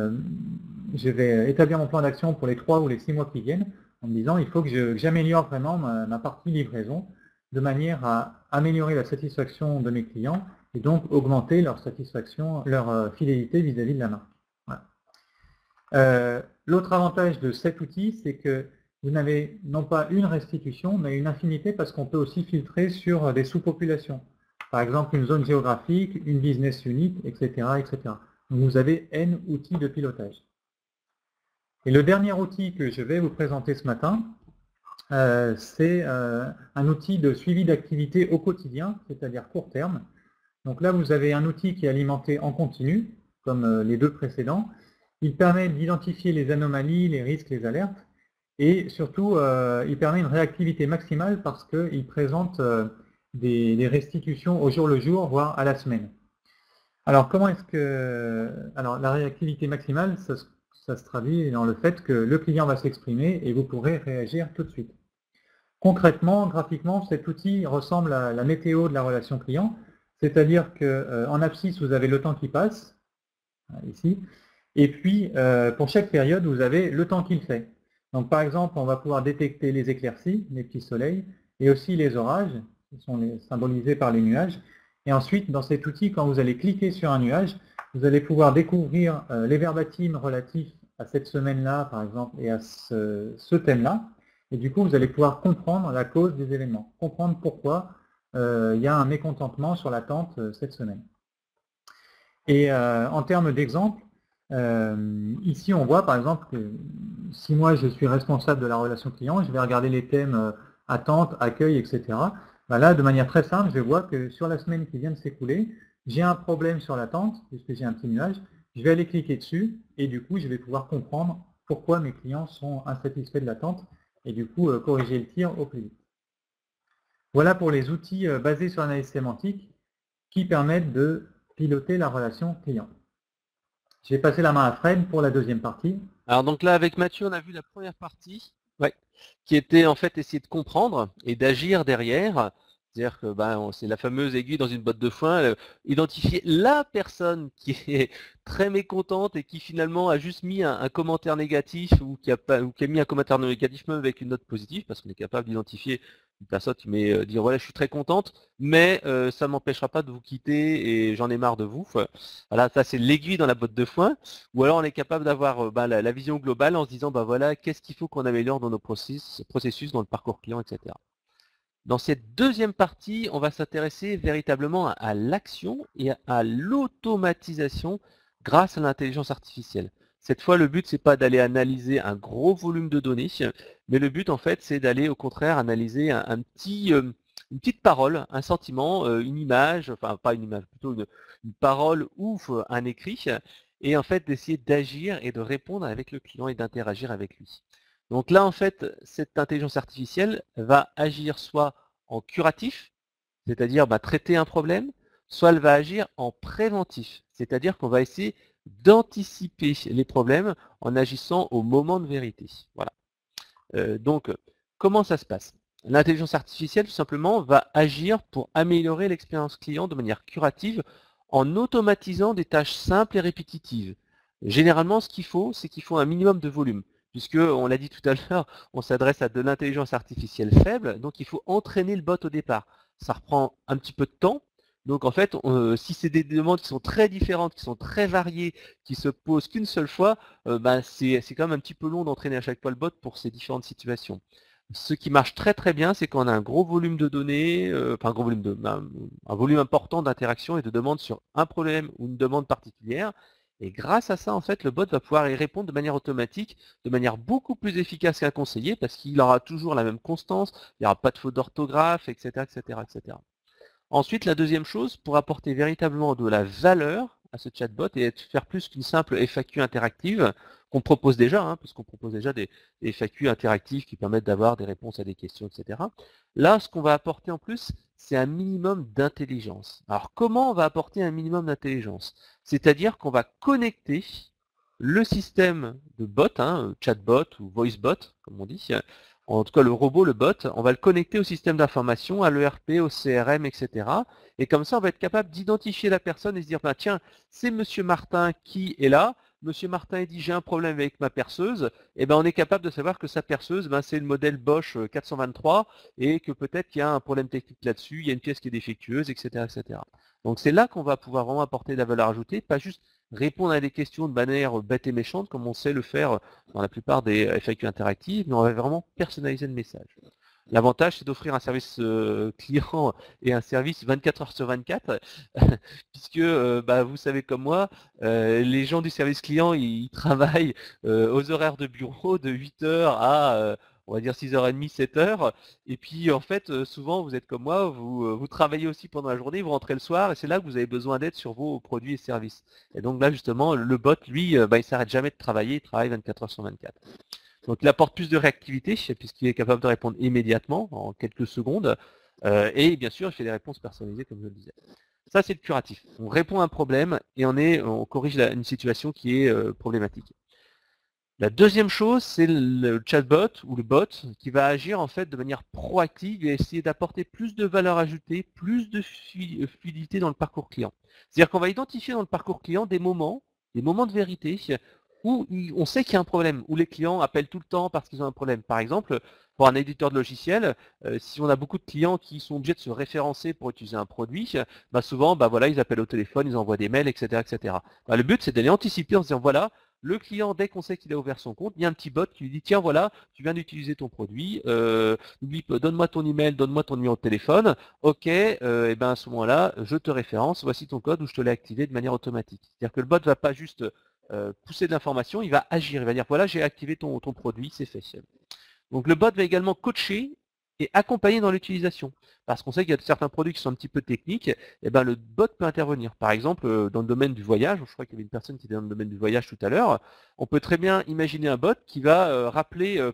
établir mon plan d'action pour les 3 ou les 6 mois qui viennent, en me disant il faut que j'améliore vraiment ma partie livraison, de manière à améliorer la satisfaction de mes clients et donc augmenter leur satisfaction, leur fidélité vis-à-vis de la marque. Voilà. L'autre avantage de cet outil, c'est que vous n'avez non pas une restitution, mais une infinité parce qu'on peut aussi filtrer sur des sous-populations. Par exemple, une zone géographique, une business unit, etc., etc. Donc vous avez N outils de pilotage. Et le dernier outil que je vais vous présenter ce matin, c'est un outil de suivi d'activité au quotidien, c'est-à-dire court terme. Donc là, vous avez un outil qui est alimenté en continu, comme les deux précédents. Il permet d'identifier les anomalies, les risques, les alertes, et surtout, il permet une réactivité maximale parce qu'il présente des restitutions au jour le jour, voire à la semaine. Alors, comment est-ce que... Alors, la réactivité maximale, ça se traduit dans le fait que le client va s'exprimer et vous pourrez réagir tout de suite. Concrètement, graphiquement, cet outil ressemble à la météo de la relation client, c'est-à-dire qu'en abscisse, vous avez le temps qui passe, ici, et puis pour chaque période, vous avez le temps qu'il fait. Donc par exemple, on va pouvoir détecter les éclaircies, les petits soleils, et aussi les orages, qui sont symbolisés par les nuages. Et ensuite, dans cet outil, quand vous allez cliquer sur un nuage, vous allez pouvoir découvrir les verbatim relatifs à cette semaine-là, par exemple, et à ce thème-là. Et du coup, vous allez pouvoir comprendre la cause des événements, comprendre pourquoi il y a un mécontentement sur l'attente cette semaine. Et en termes d'exemple, Ici, on voit par exemple que si moi je suis responsable de la relation client, je vais regarder les thèmes attente, accueil, etc. Ben là, de manière très simple, je vois que sur la semaine qui vient de s'écouler, j'ai un problème sur l'attente, puisque j'ai un petit nuage. Je vais aller cliquer dessus et du coup, je vais pouvoir comprendre pourquoi mes clients sont insatisfaits de l'attente et du coup, corriger le tir au plus vite. Voilà pour les outils basés sur l'analyse sémantique qui permettent de piloter la relation client. Je vais passer la main à Fred pour la deuxième partie. Alors donc là, avec Mathieu, on a vu la première partie, qui était en fait essayer de comprendre et d'agir derrière. C'est-à-dire que c'est la fameuse aiguille dans une botte de foin, identifier la personne qui est très mécontente et qui finalement a juste mis un commentaire négatif ou qui a mis un commentaire négatif même avec une note positive, parce qu'on est capable d'identifier une personne qui met dire voilà, je suis très contente, mais ça ne m'empêchera pas de vous quitter et j'en ai marre de vous. Voilà, ça c'est l'aiguille dans la botte de foin. Ou alors on est capable d'avoir la vision globale en se disant voilà, qu'est-ce qu'il faut qu'on améliore dans nos processus, dans le parcours client, etc. Dans cette deuxième partie, on va s'intéresser véritablement à l'action et à l'automatisation grâce à l'intelligence artificielle. Cette fois, le but, c'est pas d'aller analyser un gros volume de données, mais le but, en fait, c'est d'aller au contraire analyser une petite parole, un sentiment, une image, enfin pas une image, plutôt une parole ou un écrit, et en fait d'essayer d'agir et de répondre avec le client et d'interagir avec lui. Donc là, en fait, cette intelligence artificielle va agir soit en curatif, c'est-à-dire traiter un problème, soit elle va agir en préventif, c'est-à-dire qu'on va essayer d'anticiper les problèmes en agissant au moment de vérité. Voilà. Donc, comment ça se passe? L'intelligence artificielle, tout simplement, va agir pour améliorer l'expérience client de manière curative en automatisant des tâches simples et répétitives. Généralement, ce qu'il faut, c'est qu'il faut un minimum de volume, puisque, on l'a dit tout à l'heure, on s'adresse à de l'intelligence artificielle faible, donc il faut entraîner le bot au départ. Ça reprend un petit peu de temps. Donc en fait, si c'est des demandes qui sont très différentes, qui sont très variées, qui se posent qu'une seule fois, c'est quand même un petit peu long d'entraîner à chaque fois le bot pour ces différentes situations. Ce qui marche très très bien, c'est quand on a un gros volume de données, un volume important d'interactions et de demandes sur un problème ou une demande particulière. Et grâce à ça, en fait, le bot va pouvoir y répondre de manière automatique, de manière beaucoup plus efficace qu'un conseiller, parce qu'il aura toujours la même constance, il n'y aura pas de faute d'orthographe, etc., etc., etc. Ensuite, la deuxième chose, pour apporter véritablement de la valeur à ce chatbot et faire plus qu'une simple FAQ interactive, qu'on propose déjà, parce qu'on propose déjà des FAQ interactifs qui permettent d'avoir des réponses à des questions, etc. Là, ce qu'on va apporter en plus, c'est un minimum d'intelligence. Alors, comment on va apporter un minimum d'intelligence? C'est-à-dire qu'on va connecter le système de bot, chatbot ou voicebot, comme on dit, en tout cas le robot, le bot, on va le connecter au système d'information, à l'ERP, au CRM, etc. Et comme ça, on va être capable d'identifier la personne et se dire, tiens, c'est Monsieur Martin qui est là. Monsieur Martin dit, j'ai un problème avec ma perceuse. Et on est capable de savoir que sa perceuse, c'est le modèle Bosch 423 et que peut-être qu'il y a un problème technique là-dessus, il y a une pièce qui est défectueuse, etc., etc. Donc c'est là qu'on va pouvoir vraiment apporter de la valeur ajoutée, pas juste répondre à des questions de manière bête et méchante, comme on sait le faire dans la plupart des FAQ interactives, mais on va vraiment personnaliser le message. L'avantage, c'est d'offrir un service client et un service 24 heures sur 24, puisque vous savez comme moi, les gens du service client, ils travaillent aux horaires de bureau de 8 heures à on va dire 6h30, 7h. Et puis en fait, souvent vous êtes comme moi, vous travaillez aussi pendant la journée, vous rentrez le soir, et c'est là que vous avez besoin d'aide sur vos produits et services. Et donc là justement, le bot, lui, il ne s'arrête jamais de travailler, il travaille 24 heures sur 24. Donc il apporte plus de réactivité, puisqu'il est capable de répondre immédiatement, en quelques secondes. Et bien sûr, il fait des réponses personnalisées, comme je le disais. Ça, c'est le curatif. On répond à un problème et on corrige une situation qui est problématique. La deuxième chose, c'est le chatbot ou le bot qui va agir en fait de manière proactive et essayer d'apporter plus de valeur ajoutée, plus de fluidité dans le parcours client. C'est-à-dire qu'on va identifier dans le parcours client des moments de vérité où on sait qu'il y a un problème, où les clients appellent tout le temps parce qu'ils ont un problème. Par exemple, pour un éditeur de logiciel, si on a beaucoup de clients qui sont obligés de se référencer pour utiliser un produit, souvent, ils appellent au téléphone, ils envoient des mails, etc., etc. Le but, c'est d'aller anticiper en se disant, voilà, le client, dès qu'on sait qu'il a ouvert son compte, il y a un petit bot qui lui dit, tiens, voilà, tu viens d'utiliser ton produit, donne-moi ton email, donne-moi ton numéro de téléphone, ok, et à ce moment-là, je te référence, voici ton code où je te l'ai activé de manière automatique. C'est-à-dire que le bot ne va pas juste pousser de l'information, il va agir, il va dire voilà, j'ai activé ton produit, c'est fait. Donc le bot va également coacher et accompagner dans l'utilisation. Parce qu'on sait qu'il y a certains produits qui sont un petit peu techniques, et ben le bot peut intervenir. Par exemple, dans le domaine du voyage, je crois qu'il y avait une personne qui était dans le domaine du voyage tout à l'heure, on peut très bien imaginer un bot qui va rappeler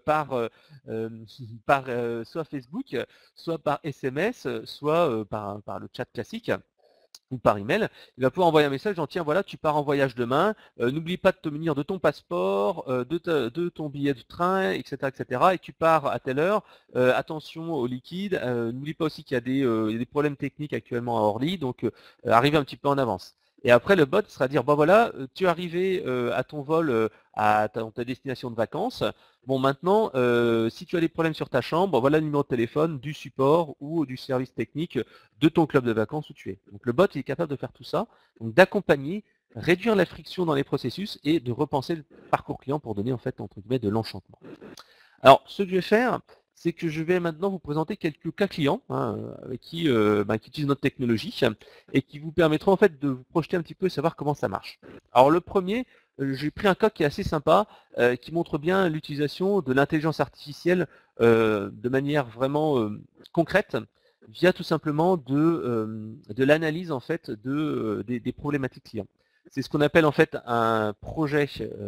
par soit Facebook, soit par SMS, soit par le chat classique ou par email, il va pouvoir envoyer un message en tiens voilà, tu pars en voyage demain, n'oublie pas de te munir de ton passeport, de ton billet de train, etc. Et tu pars à telle heure, attention au liquide, n'oublie pas aussi qu'il y a des problèmes techniques actuellement à Orly, donc arrive un petit peu en avance. Et après le bot sera dire bon voilà, tu es arrivé à ton vol à ta destination de vacances. Bon maintenant, si tu as des problèmes sur ta chambre, voilà le numéro de téléphone du support ou du service technique de ton club de vacances où tu es. Donc le bot il est capable de faire tout ça, donc d'accompagner, réduire la friction dans les processus et de repenser le parcours client pour donner en fait entre guillemets de l'enchantement. Alors ce que je vais faire, c'est que je vais maintenant vous présenter quelques cas clients qui utilisent notre technologie et qui vous permettront en fait de vous projeter un petit peu et savoir comment ça marche. Alors le premier, j'ai pris un cas qui est assez sympa, qui montre bien l'utilisation de l'intelligence artificielle de manière vraiment concrète via tout simplement de l'analyse en fait des problématiques clients. C'est ce qu'on appelle en fait un projet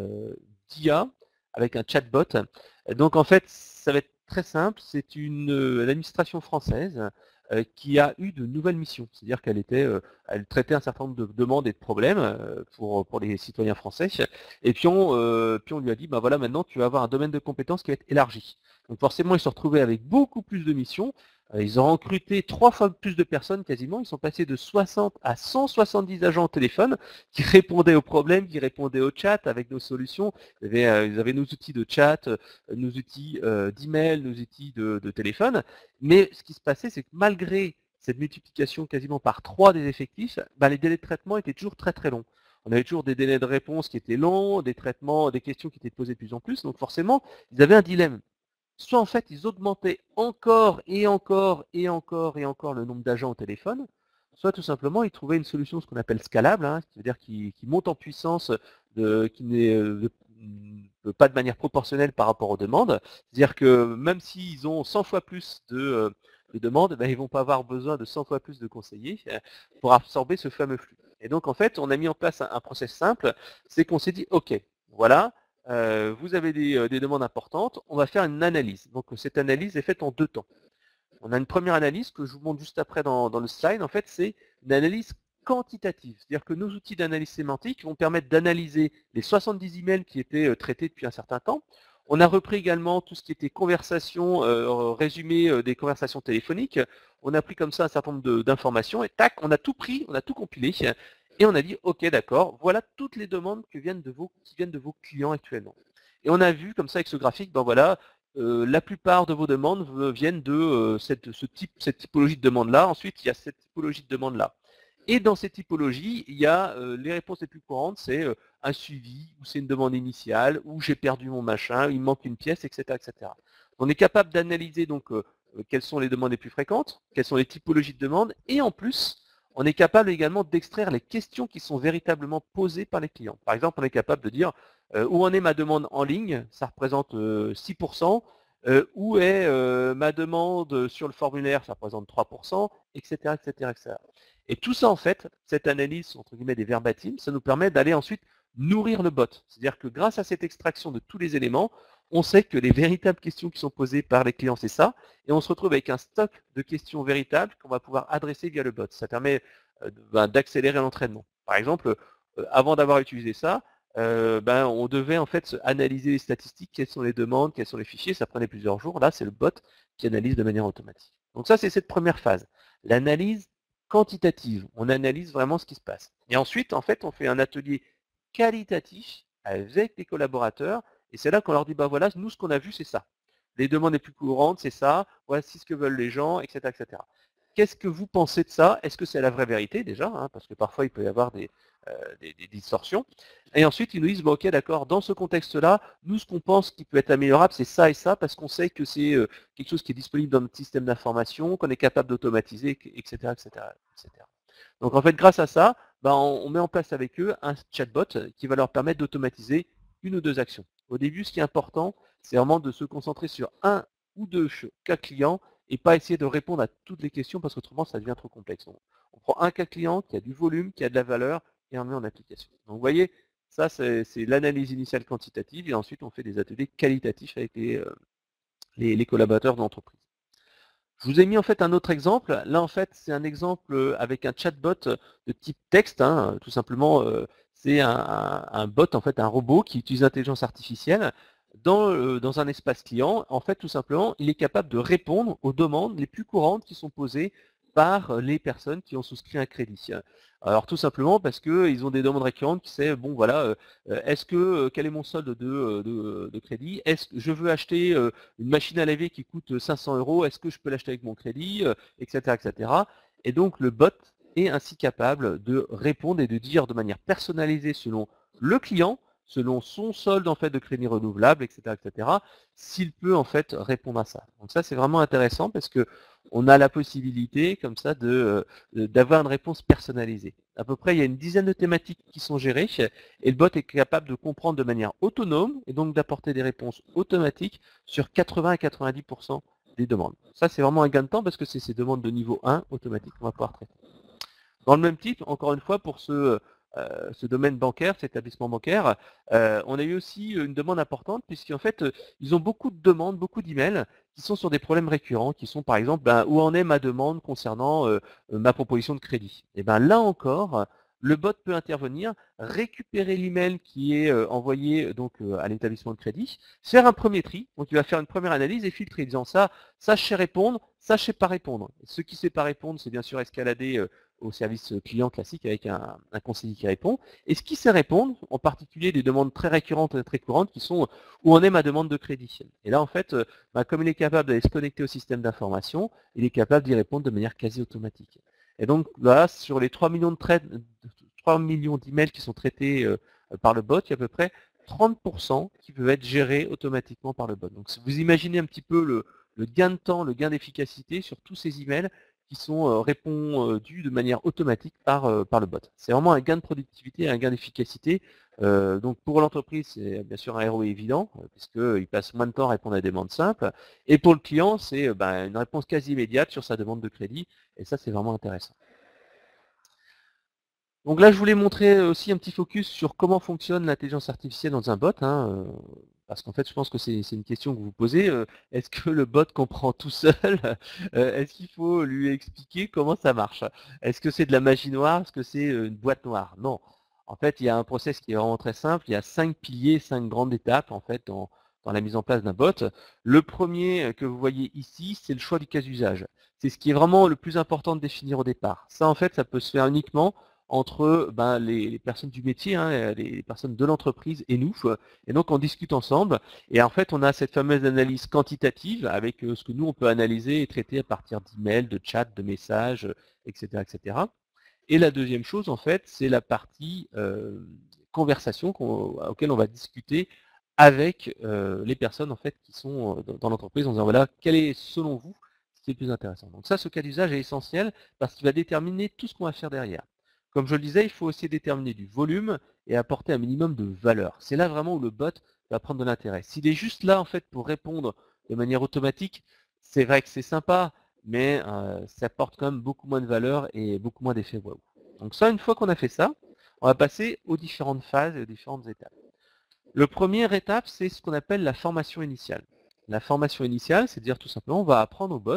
d'IA avec un chatbot. Donc en fait, ça va être très simple, c'est l'administration française qui a eu de nouvelles missions. C'est-à-dire elle traitait un certain nombre de demandes et de problèmes pour les citoyens français. Et puis on lui a dit, bah voilà, maintenant tu vas avoir un domaine de compétences qui va être élargi. Donc forcément, ils se sont retrouvés avec beaucoup plus de missions. Ils ont recruté 3 fois plus de personnes quasiment. Ils sont passés de 60 à 170 agents au téléphone qui répondaient aux problèmes, qui répondaient au chat avec nos solutions. Ils avaient nos outils de chat, nos outils d'email, nos outils de téléphone. Mais ce qui se passait, c'est que malgré cette multiplication quasiment par 3 des effectifs, les délais de traitement étaient toujours très très longs. On avait toujours des délais de réponse qui étaient longs, des traitements, des questions qui étaient posées de plus en plus. Donc forcément, ils avaient un dilemme. Soit en fait, ils augmentaient encore et encore et encore et encore le nombre d'agents au téléphone, soit tout simplement, ils trouvaient une solution, ce qu'on appelle scalable, c'est-à-dire qui monte en puissance, qui n'est pas de manière proportionnelle par rapport aux demandes. C'est-à-dire que même s'ils ont 100 fois plus de demandes, ils ne vont pas avoir besoin de 100 fois plus de conseillers pour absorber ce fameux flux. Et donc en fait, on a mis en place un process simple, c'est qu'on s'est dit, ok, voilà, vous avez des demandes importantes, on va faire une analyse. Donc cette analyse est faite en 2 temps. On a une première analyse que je vous montre juste après dans le slide. En fait, c'est une analyse quantitative. C'est-à-dire que nos outils d'analyse sémantique vont permettre d'analyser les 70 emails qui étaient traités depuis un certain temps. On a repris également tout ce qui était conversation, résumé des conversations téléphoniques. On a pris comme ça un certain nombre d'informations et tac, on a tout pris, on a tout compilé. Et on a dit, ok, d'accord, voilà toutes les demandes qui viennent de vos clients actuellement. Et on a vu comme ça avec ce graphique, voilà, la plupart de vos demandes viennent de cette typologie de demande-là. Ensuite, il y a cette typologie de demande-là. Et dans ces typologies, il y a les réponses les plus courantes, c'est un suivi, ou c'est une demande initiale, ou j'ai perdu mon machin, il me manque une pièce, etc. etc. On est capable d'analyser donc quelles sont les demandes les plus fréquentes, quelles sont les typologies de demandes, et en plus, on est capable également d'extraire les questions qui sont véritablement posées par les clients. Par exemple, on est capable de dire où en est ma demande en ligne, ça représente 6%, où est ma demande sur le formulaire, ça représente 3%, etc., etc., etc. Et tout ça, en fait, cette analyse, entre guillemets, des verbatims, ça nous permet d'aller ensuite nourrir le bot. C'est-à-dire que grâce à cette extraction de tous les éléments, on sait que les véritables questions qui sont posées par les clients, c'est ça, et on se retrouve avec un stock de questions véritables qu'on va pouvoir adresser via le bot. Ça permet d'accélérer l'entraînement. Par exemple, avant d'avoir utilisé ça, on devait en fait analyser les statistiques, quelles sont les demandes, quels sont les fichiers, ça prenait plusieurs jours. Là, c'est le bot qui analyse de manière automatique. Donc ça, c'est cette première phase, l'analyse quantitative. On analyse vraiment ce qui se passe. Et ensuite, en fait, on fait un atelier qualitatif avec les collaborateurs, et c'est là qu'on leur dit, voilà, nous, ce qu'on a vu, c'est ça. Les demandes les plus courantes, c'est ça, voici ce que veulent les gens, etc. etc. Qu'est-ce que vous pensez de ça? Est-ce que c'est la vraie vérité déjà, parce que parfois il peut y avoir des distorsions. Et ensuite, ils nous disent, ok, d'accord, dans ce contexte-là, nous, ce qu'on pense qui peut être améliorable, c'est ça et ça, parce qu'on sait que c'est quelque chose qui est disponible dans notre système d'information, qu'on est capable d'automatiser, etc., etc., etc. Donc en fait, grâce à ça, ben, on met en place avec eux un chatbot qui va leur permettre d'automatiser une ou deux actions. Au début, ce qui est important, c'est vraiment de se concentrer sur un ou deux cas clients et pas essayer de répondre à toutes les questions parce qu'autrement, ça devient trop complexe. On prend un cas client qui a du volume, qui a de la valeur et on met en application. Donc, vous voyez, ça, c'est l'analyse initiale quantitative et ensuite, on fait des ateliers qualitatifs avec les collaborateurs de l'entreprise. Je vous ai mis en fait un autre exemple. Là, en fait, c'est un exemple avec un chatbot de type texte. Hein. Tout simplement, c'est un bot, en fait, un robot qui utilise l'intelligence artificielle dans un espace client. En fait, tout simplement, il est capable de répondre aux demandes les plus courantes qui sont posées par les personnes qui ont souscrit un crédit. Alors tout simplement parce qu'ils ont des demandes récurrentes qui c'est bon voilà, quel est mon solde de crédit? Est-ce que je veux acheter une machine à laver qui coûte 500 €, est-ce que je peux l'acheter avec mon crédit, etc., etc. Et donc le bot est ainsi capable de répondre et de dire de manière personnalisée selon le client, selon son solde en fait de crédit renouvelable, etc., etc., s'il peut en fait répondre à ça. Donc ça c'est vraiment intéressant parce que on a la possibilité comme ça d'avoir une réponse personnalisée. À peu près, il y a une dizaine de thématiques qui sont gérées et le bot est capable de comprendre de manière autonome et donc d'apporter des réponses automatiques sur 80 à 90% des demandes. Ça, c'est vraiment un gain de temps parce que c'est ces demandes de niveau 1 automatiques qu'on va pouvoir traiter. Dans le même type, encore une fois, pour ce domaine bancaire, cet établissement bancaire, on a eu aussi une demande importante puisqu'en fait, ils ont beaucoup de demandes, beaucoup d'emails qui sont sur des problèmes récurrents, qui sont par exemple, où en est ma demande concernant ma proposition de crédit. Et bien là encore, le bot peut intervenir, récupérer l'email qui est envoyé donc à l'établissement de crédit, faire un premier tri, donc il va faire une première analyse et filtrer, disant ça je sais répondre, ça je sais pas répondre. Ce qui sait pas répondre, c'est bien sûr escalader au service client classique avec un conseiller qui répond. Et ce qui sait répondre, en particulier des demandes très récurrentes et très courantes qui sont où en est ma demande de crédit. Et là, en fait, comme il est capable d'aller se connecter au système d'information, il est capable d'y répondre de manière quasi automatique. Et donc là, sur les 3 millions 3 millions d'emails qui sont traités par le bot, il y a à peu près 30% qui peuvent être gérés automatiquement par le bot. Donc vous imaginez un petit peu le gain de temps, le gain d'efficacité sur tous ces emails qui sont répondus de manière automatique par le bot. C'est vraiment un gain de productivité, un gain d'efficacité. Donc pour l'entreprise, c'est bien sûr un ROI évident, puisqu'il passe moins de temps à répondre à des demandes simples. Et pour le client, c'est une réponse quasi immédiate sur sa demande de crédit. Et ça, c'est vraiment intéressant. Donc là, je voulais montrer aussi un petit focus sur comment fonctionne l'intelligence artificielle dans un bot. Hein, parce qu'en fait, je pense que c'est une question que vous posez. Est-ce que le bot comprend tout seul? Est-ce qu'il faut lui expliquer comment ça marche? Est-ce que c'est de la magie noire? Est-ce que c'est une boîte noire? Non. En fait, il y a un process qui est vraiment très simple. Il y a 5 piliers, 5 grandes étapes en fait dans la mise en place d'un bot. Le premier que vous voyez ici, c'est le choix du cas d'usage. C'est ce qui est vraiment le plus important de définir au départ. Ça, en fait, ça peut se faire uniquement entre les personnes du métier, hein, les personnes de l'entreprise et nous. Et donc on discute ensemble. Et en fait, on a cette fameuse analyse quantitative avec ce que nous, on peut analyser et traiter à partir d'emails, de chats, de messages, etc., etc. Et la deuxième chose, en fait, c'est la partie conversation auquel on va discuter avec les personnes en fait, qui sont dans l'entreprise en disant voilà, quel est selon vous ce qui est le plus intéressant. Donc ça, ce cas d'usage est essentiel parce qu'il va déterminer tout ce qu'on va faire derrière. Comme je le disais, il faut aussi déterminer du volume et apporter un minimum de valeur. C'est là vraiment où le bot va prendre de l'intérêt. S'il est juste là en fait pour répondre de manière automatique, c'est vrai que c'est sympa, mais ça apporte quand même beaucoup moins de valeur et beaucoup moins d'effet waouh. Donc ça, une fois qu'on a fait ça, on va passer aux différentes phases et aux différentes étapes. La première étape, c'est ce qu'on appelle la formation initiale. La formation initiale, c'est dire tout simplement, on va apprendre au bot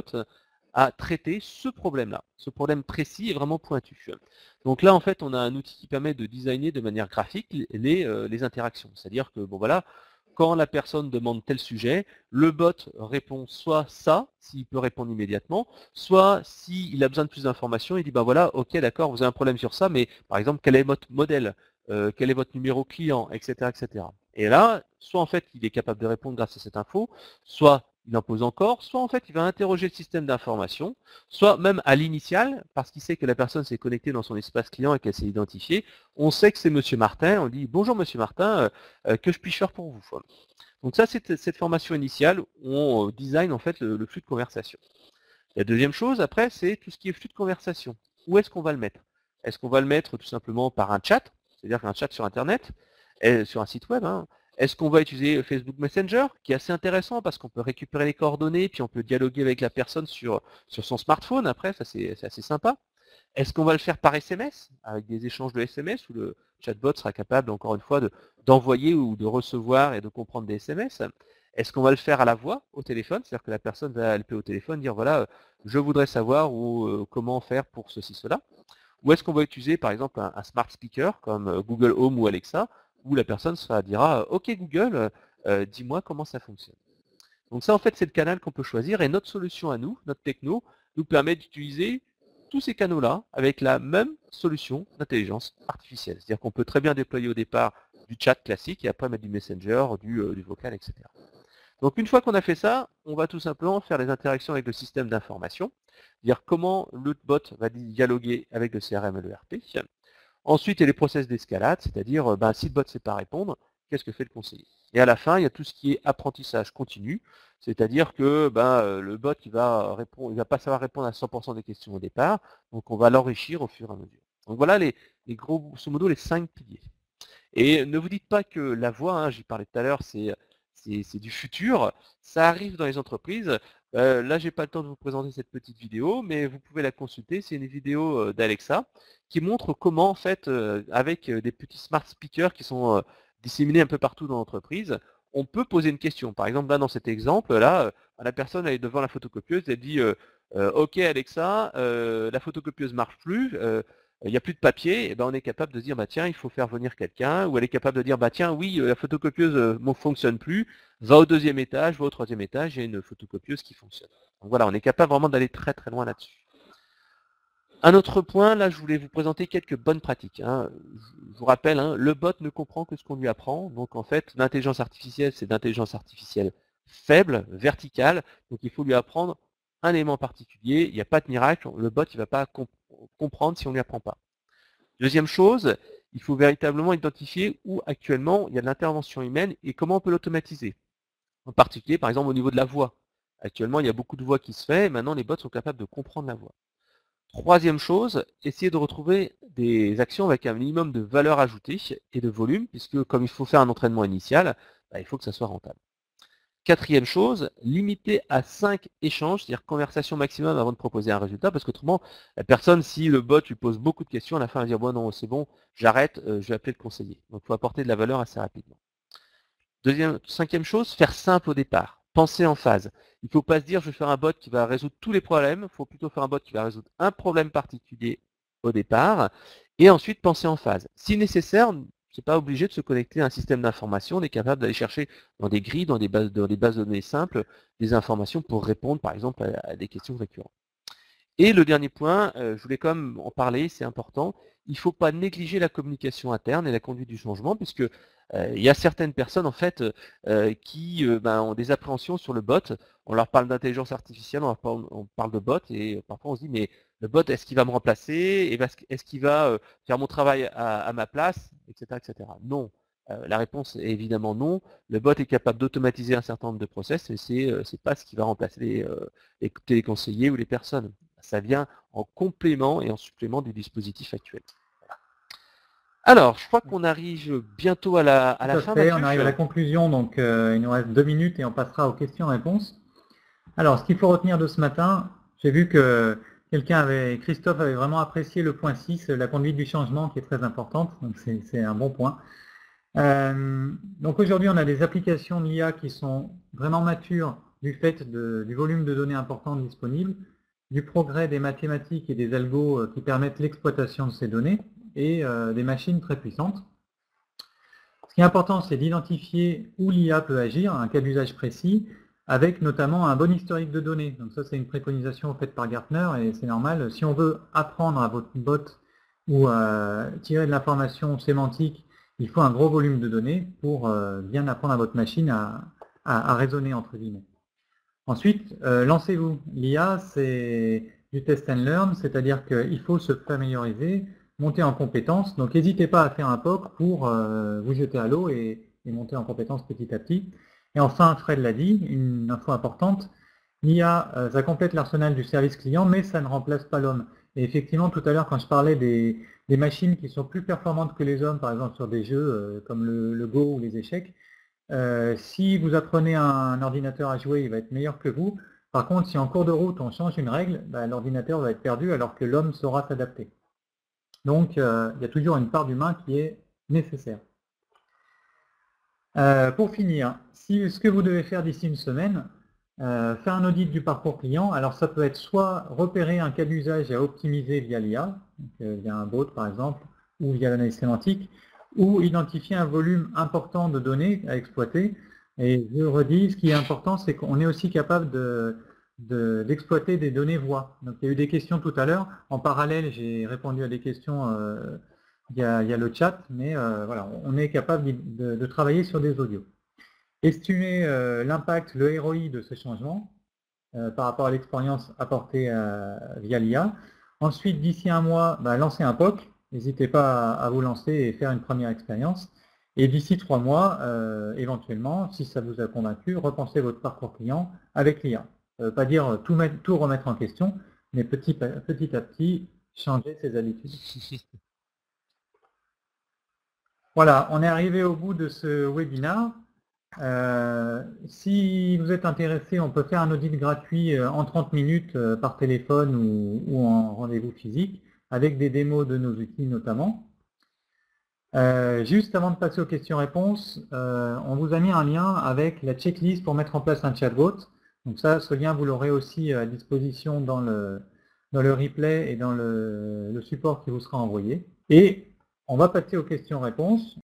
à traiter ce problème-là. Ce problème précis et vraiment pointu. Donc là, en fait, on a un outil qui permet de designer de manière graphique les interactions. C'est-à-dire que, bon voilà, quand la personne demande tel sujet, le bot répond soit ça, s'il peut répondre immédiatement, soit s'il a besoin de plus d'informations, il dit, ben voilà, ok, d'accord, vous avez un problème sur ça, mais par exemple, quel est votre modèle, quel est votre numéro client, etc., etc. Et là, soit en fait, il est capable de répondre grâce à cette info, soit il en pose encore, soit en fait, il va interroger le système d'information, soit même à l'initial, parce qu'il sait que la personne s'est connectée dans son espace client et qu'elle s'est identifiée, on sait que c'est Monsieur Martin, on dit bonjour Monsieur Martin, que je puis faire pour vous. Donc ça, c'est cette formation initiale où on design en fait le flux de conversation. La deuxième chose, après, c'est tout ce qui est flux de conversation. Où est-ce qu'on va le mettre? Est-ce qu'on va le mettre tout simplement par un chat, c'est-à-dire qu'un chat sur Internet, sur un site web, hein. Est-ce qu'on va utiliser Facebook Messenger, qui est assez intéressant parce qu'on peut récupérer les coordonnées, puis on peut dialoguer avec la personne sur son smartphone après, ça c'est assez sympa. Est-ce qu'on va le faire par SMS, avec des échanges de SMS, où le chatbot sera capable, encore une fois, d'envoyer ou de recevoir et de comprendre des SMS? Est-ce qu'on va le faire à la voix, au téléphone, c'est-à-dire que la personne va appeler au téléphone, dire voilà, je voudrais savoir comment faire pour ceci, cela? Ou est-ce qu'on va utiliser, par exemple, un smart speaker comme Google Home ou Alexa, où la personne dira OK Google, dis-moi comment ça fonctionne. Donc ça, en fait, c'est le canal qu'on peut choisir, et notre solution à nous, notre techno, nous permet d'utiliser tous ces canaux-là avec la même solution d'intelligence artificielle. C'est-à-dire qu'on peut très bien déployer au départ du chat classique et après mettre du messenger, du vocal, etc. Donc une fois qu'on a fait ça, on va tout simplement faire des interactions avec le système d'information, dire comment le bot va dialoguer avec le CRM et le RP. Ensuite, il y a les process d'escalade, c'est-à-dire si le bot ne sait pas répondre, qu'est-ce que fait le conseiller? Et à la fin, il y a tout ce qui est apprentissage continu, c'est-à-dire que le bot il va pas savoir répondre à 100% des questions au départ, donc on va l'enrichir au fur et à mesure. Donc voilà les grosso modo les 5 piliers. Et ne vous dites pas que la voix, hein, j'y parlais tout à l'heure, c'est du futur, ça arrive dans les entreprises. Là, j'ai pas le temps de vous présenter cette petite vidéo, mais vous pouvez la consulter. C'est une vidéo d'Alexa qui montre comment, en fait, avec des petits smart speakers qui sont disséminés un peu partout dans l'entreprise, on peut poser une question. Par exemple, là, dans cet exemple-là, la personne elle est devant la photocopieuse, elle dit OK Alexa, la photocopieuse marche plus, il n'y a plus de papier, et ben on est capable de dire bah tiens, il faut faire venir quelqu'un, ou elle est capable de dire bah tiens, oui, la photocopieuse ne fonctionne plus, va au 2e étage, va au 3e étage, il y a une photocopieuse qui fonctionne. Donc voilà, on est capable vraiment d'aller très très loin là-dessus. Un autre point, là je voulais vous présenter quelques bonnes pratiques, hein. Je vous rappelle, hein, le bot ne comprend que ce qu'on lui apprend, donc en fait l'intelligence artificielle c'est de l'intelligence artificielle faible, verticale, donc il faut lui apprendre un élément particulier, il n'y a pas de miracle, le bot il ne va pas comprendre si on ne lui apprend pas. Deuxième chose, il faut véritablement identifier où actuellement il y a de l'intervention humaine et comment on peut l'automatiser. En particulier, par exemple, au niveau de la voix. Actuellement, il y a beaucoup de voix qui se fait, et maintenant les bots sont capables de comprendre la voix. Troisième chose, essayer de retrouver des actions avec un minimum de valeur ajoutée et de volume, puisque comme il faut faire un entraînement initial, il faut que ça soit rentable. Quatrième chose, limiter à 5 échanges, c'est-à-dire conversation maximum avant de proposer un résultat, parce qu'autrement, la personne, si le bot lui pose beaucoup de questions, à la fin, elle va dire bon non, c'est bon, j'arrête, je vais appeler le conseiller. Donc il faut apporter de la valeur assez rapidement. Cinquième chose, faire simple au départ. Penser en phase. Il ne faut pas se dire je vais faire un bot qui va résoudre tous les problèmes, il faut plutôt faire un bot qui va résoudre un problème particulier au départ, et ensuite penser en phase. Si nécessaire, c'est pas obligé de se connecter à un système d'information, on est capable d'aller chercher dans des grilles, dans des bases de données simples, des informations pour répondre par exemple à des questions récurrentes. Et le dernier point, je voulais quand même en parler, c'est important, il ne faut pas négliger la communication interne et la conduite du changement, puisque il y a certaines personnes en fait qui ont des appréhensions sur le bot. On leur parle d'intelligence artificielle, on parle de bot, et parfois on se dit mais le bot, est-ce qu'il va me remplacer? Est-ce qu'il va faire mon travail à ma place, etc., etc. Non. La réponse est évidemment non. Le bot est capable d'automatiser un certain nombre de process, mais c'est pas ce qui va remplacer les téléconseillers ou les personnes. Ça vient en complément et en supplément du dispositif actuel. Alors, je crois qu'on arrive bientôt à la fin, Mathieu. On arrive à la conclusion, donc il nous reste 2 minutes et on passera aux questions-réponses. Alors, ce qu'il faut retenir de ce matin, j'ai vu que Christophe avait vraiment apprécié le point 6, la conduite du changement, qui est très importante, donc c'est un bon point. Donc aujourd'hui, on a des applications de l'IA qui sont vraiment matures du fait du volume de données important disponible, du progrès des mathématiques et des algos qui permettent l'exploitation de ces données, et des machines très puissantes. Ce qui est important, c'est d'identifier où l'IA peut agir, un cas d'usage précis, avec notamment un bon historique de données. Donc ça, c'est une préconisation faite par Gartner, et c'est normal. Si on veut apprendre à votre bot ou tirer de l'information sémantique, il faut un gros volume de données pour bien apprendre à votre machine à raisonner, entre guillemets. Ensuite, lancez-vous. L'IA, c'est du test and learn, c'est-à-dire qu'il faut se familiariser, monter en compétences. Donc n'hésitez pas à faire un POC pour vous jeter à l'eau et monter en compétences petit à petit. Et enfin, Fred l'a dit, une info importante, l'IA, ça complète l'arsenal du service client, mais ça ne remplace pas l'homme. Et effectivement, tout à l'heure, quand je parlais des machines qui sont plus performantes que les hommes, par exemple sur des jeux comme le Go ou les échecs, si vous apprenez à un ordinateur à jouer, il va être meilleur que vous. Par contre, si en cours de route on change une règle, l'ordinateur va être perdu alors que l'homme saura s'adapter. Donc il y a toujours une part d'humain qui est nécessaire. Pour finir, ce que vous devez faire d'ici une semaine, faire un audit du parcours client. Alors ça peut être soit repérer un cas d'usage à optimiser via l'IA, via un bot par exemple, ou via l'analyse sémantique, ou identifier un volume important de données à exploiter. Et je redis, ce qui est important, c'est qu'on est aussi capable d'exploiter des données voix. Donc il y a eu des questions tout à l'heure. En parallèle, j'ai répondu à des questions il y a le chat, mais voilà, on est capable de travailler sur des audios. Estimer l'impact, le ROI de ce changement par rapport à l'expérience apportée via l'IA. Ensuite, d'ici un mois, lancer un POC. N'hésitez pas à vous lancer et faire une première expérience. Et d'ici 3 mois, éventuellement, si ça vous a convaincu, repensez votre parcours client avec l'IA. Ça ne veut pas dire tout remettre en question, mais petit à petit, changer ses habitudes. Voilà, on est arrivé au bout de ce webinaire. Si vous êtes intéressé, on peut faire un audit gratuit en 30 minutes par téléphone ou en rendez-vous physique, avec des démos de nos outils notamment. Juste avant de passer aux questions-réponses, on vous a mis un lien avec la checklist pour mettre en place un chatbot. Donc ça, ce lien, vous l'aurez aussi à disposition dans le replay et dans le support qui vous sera envoyé. Et on va passer aux questions-réponses.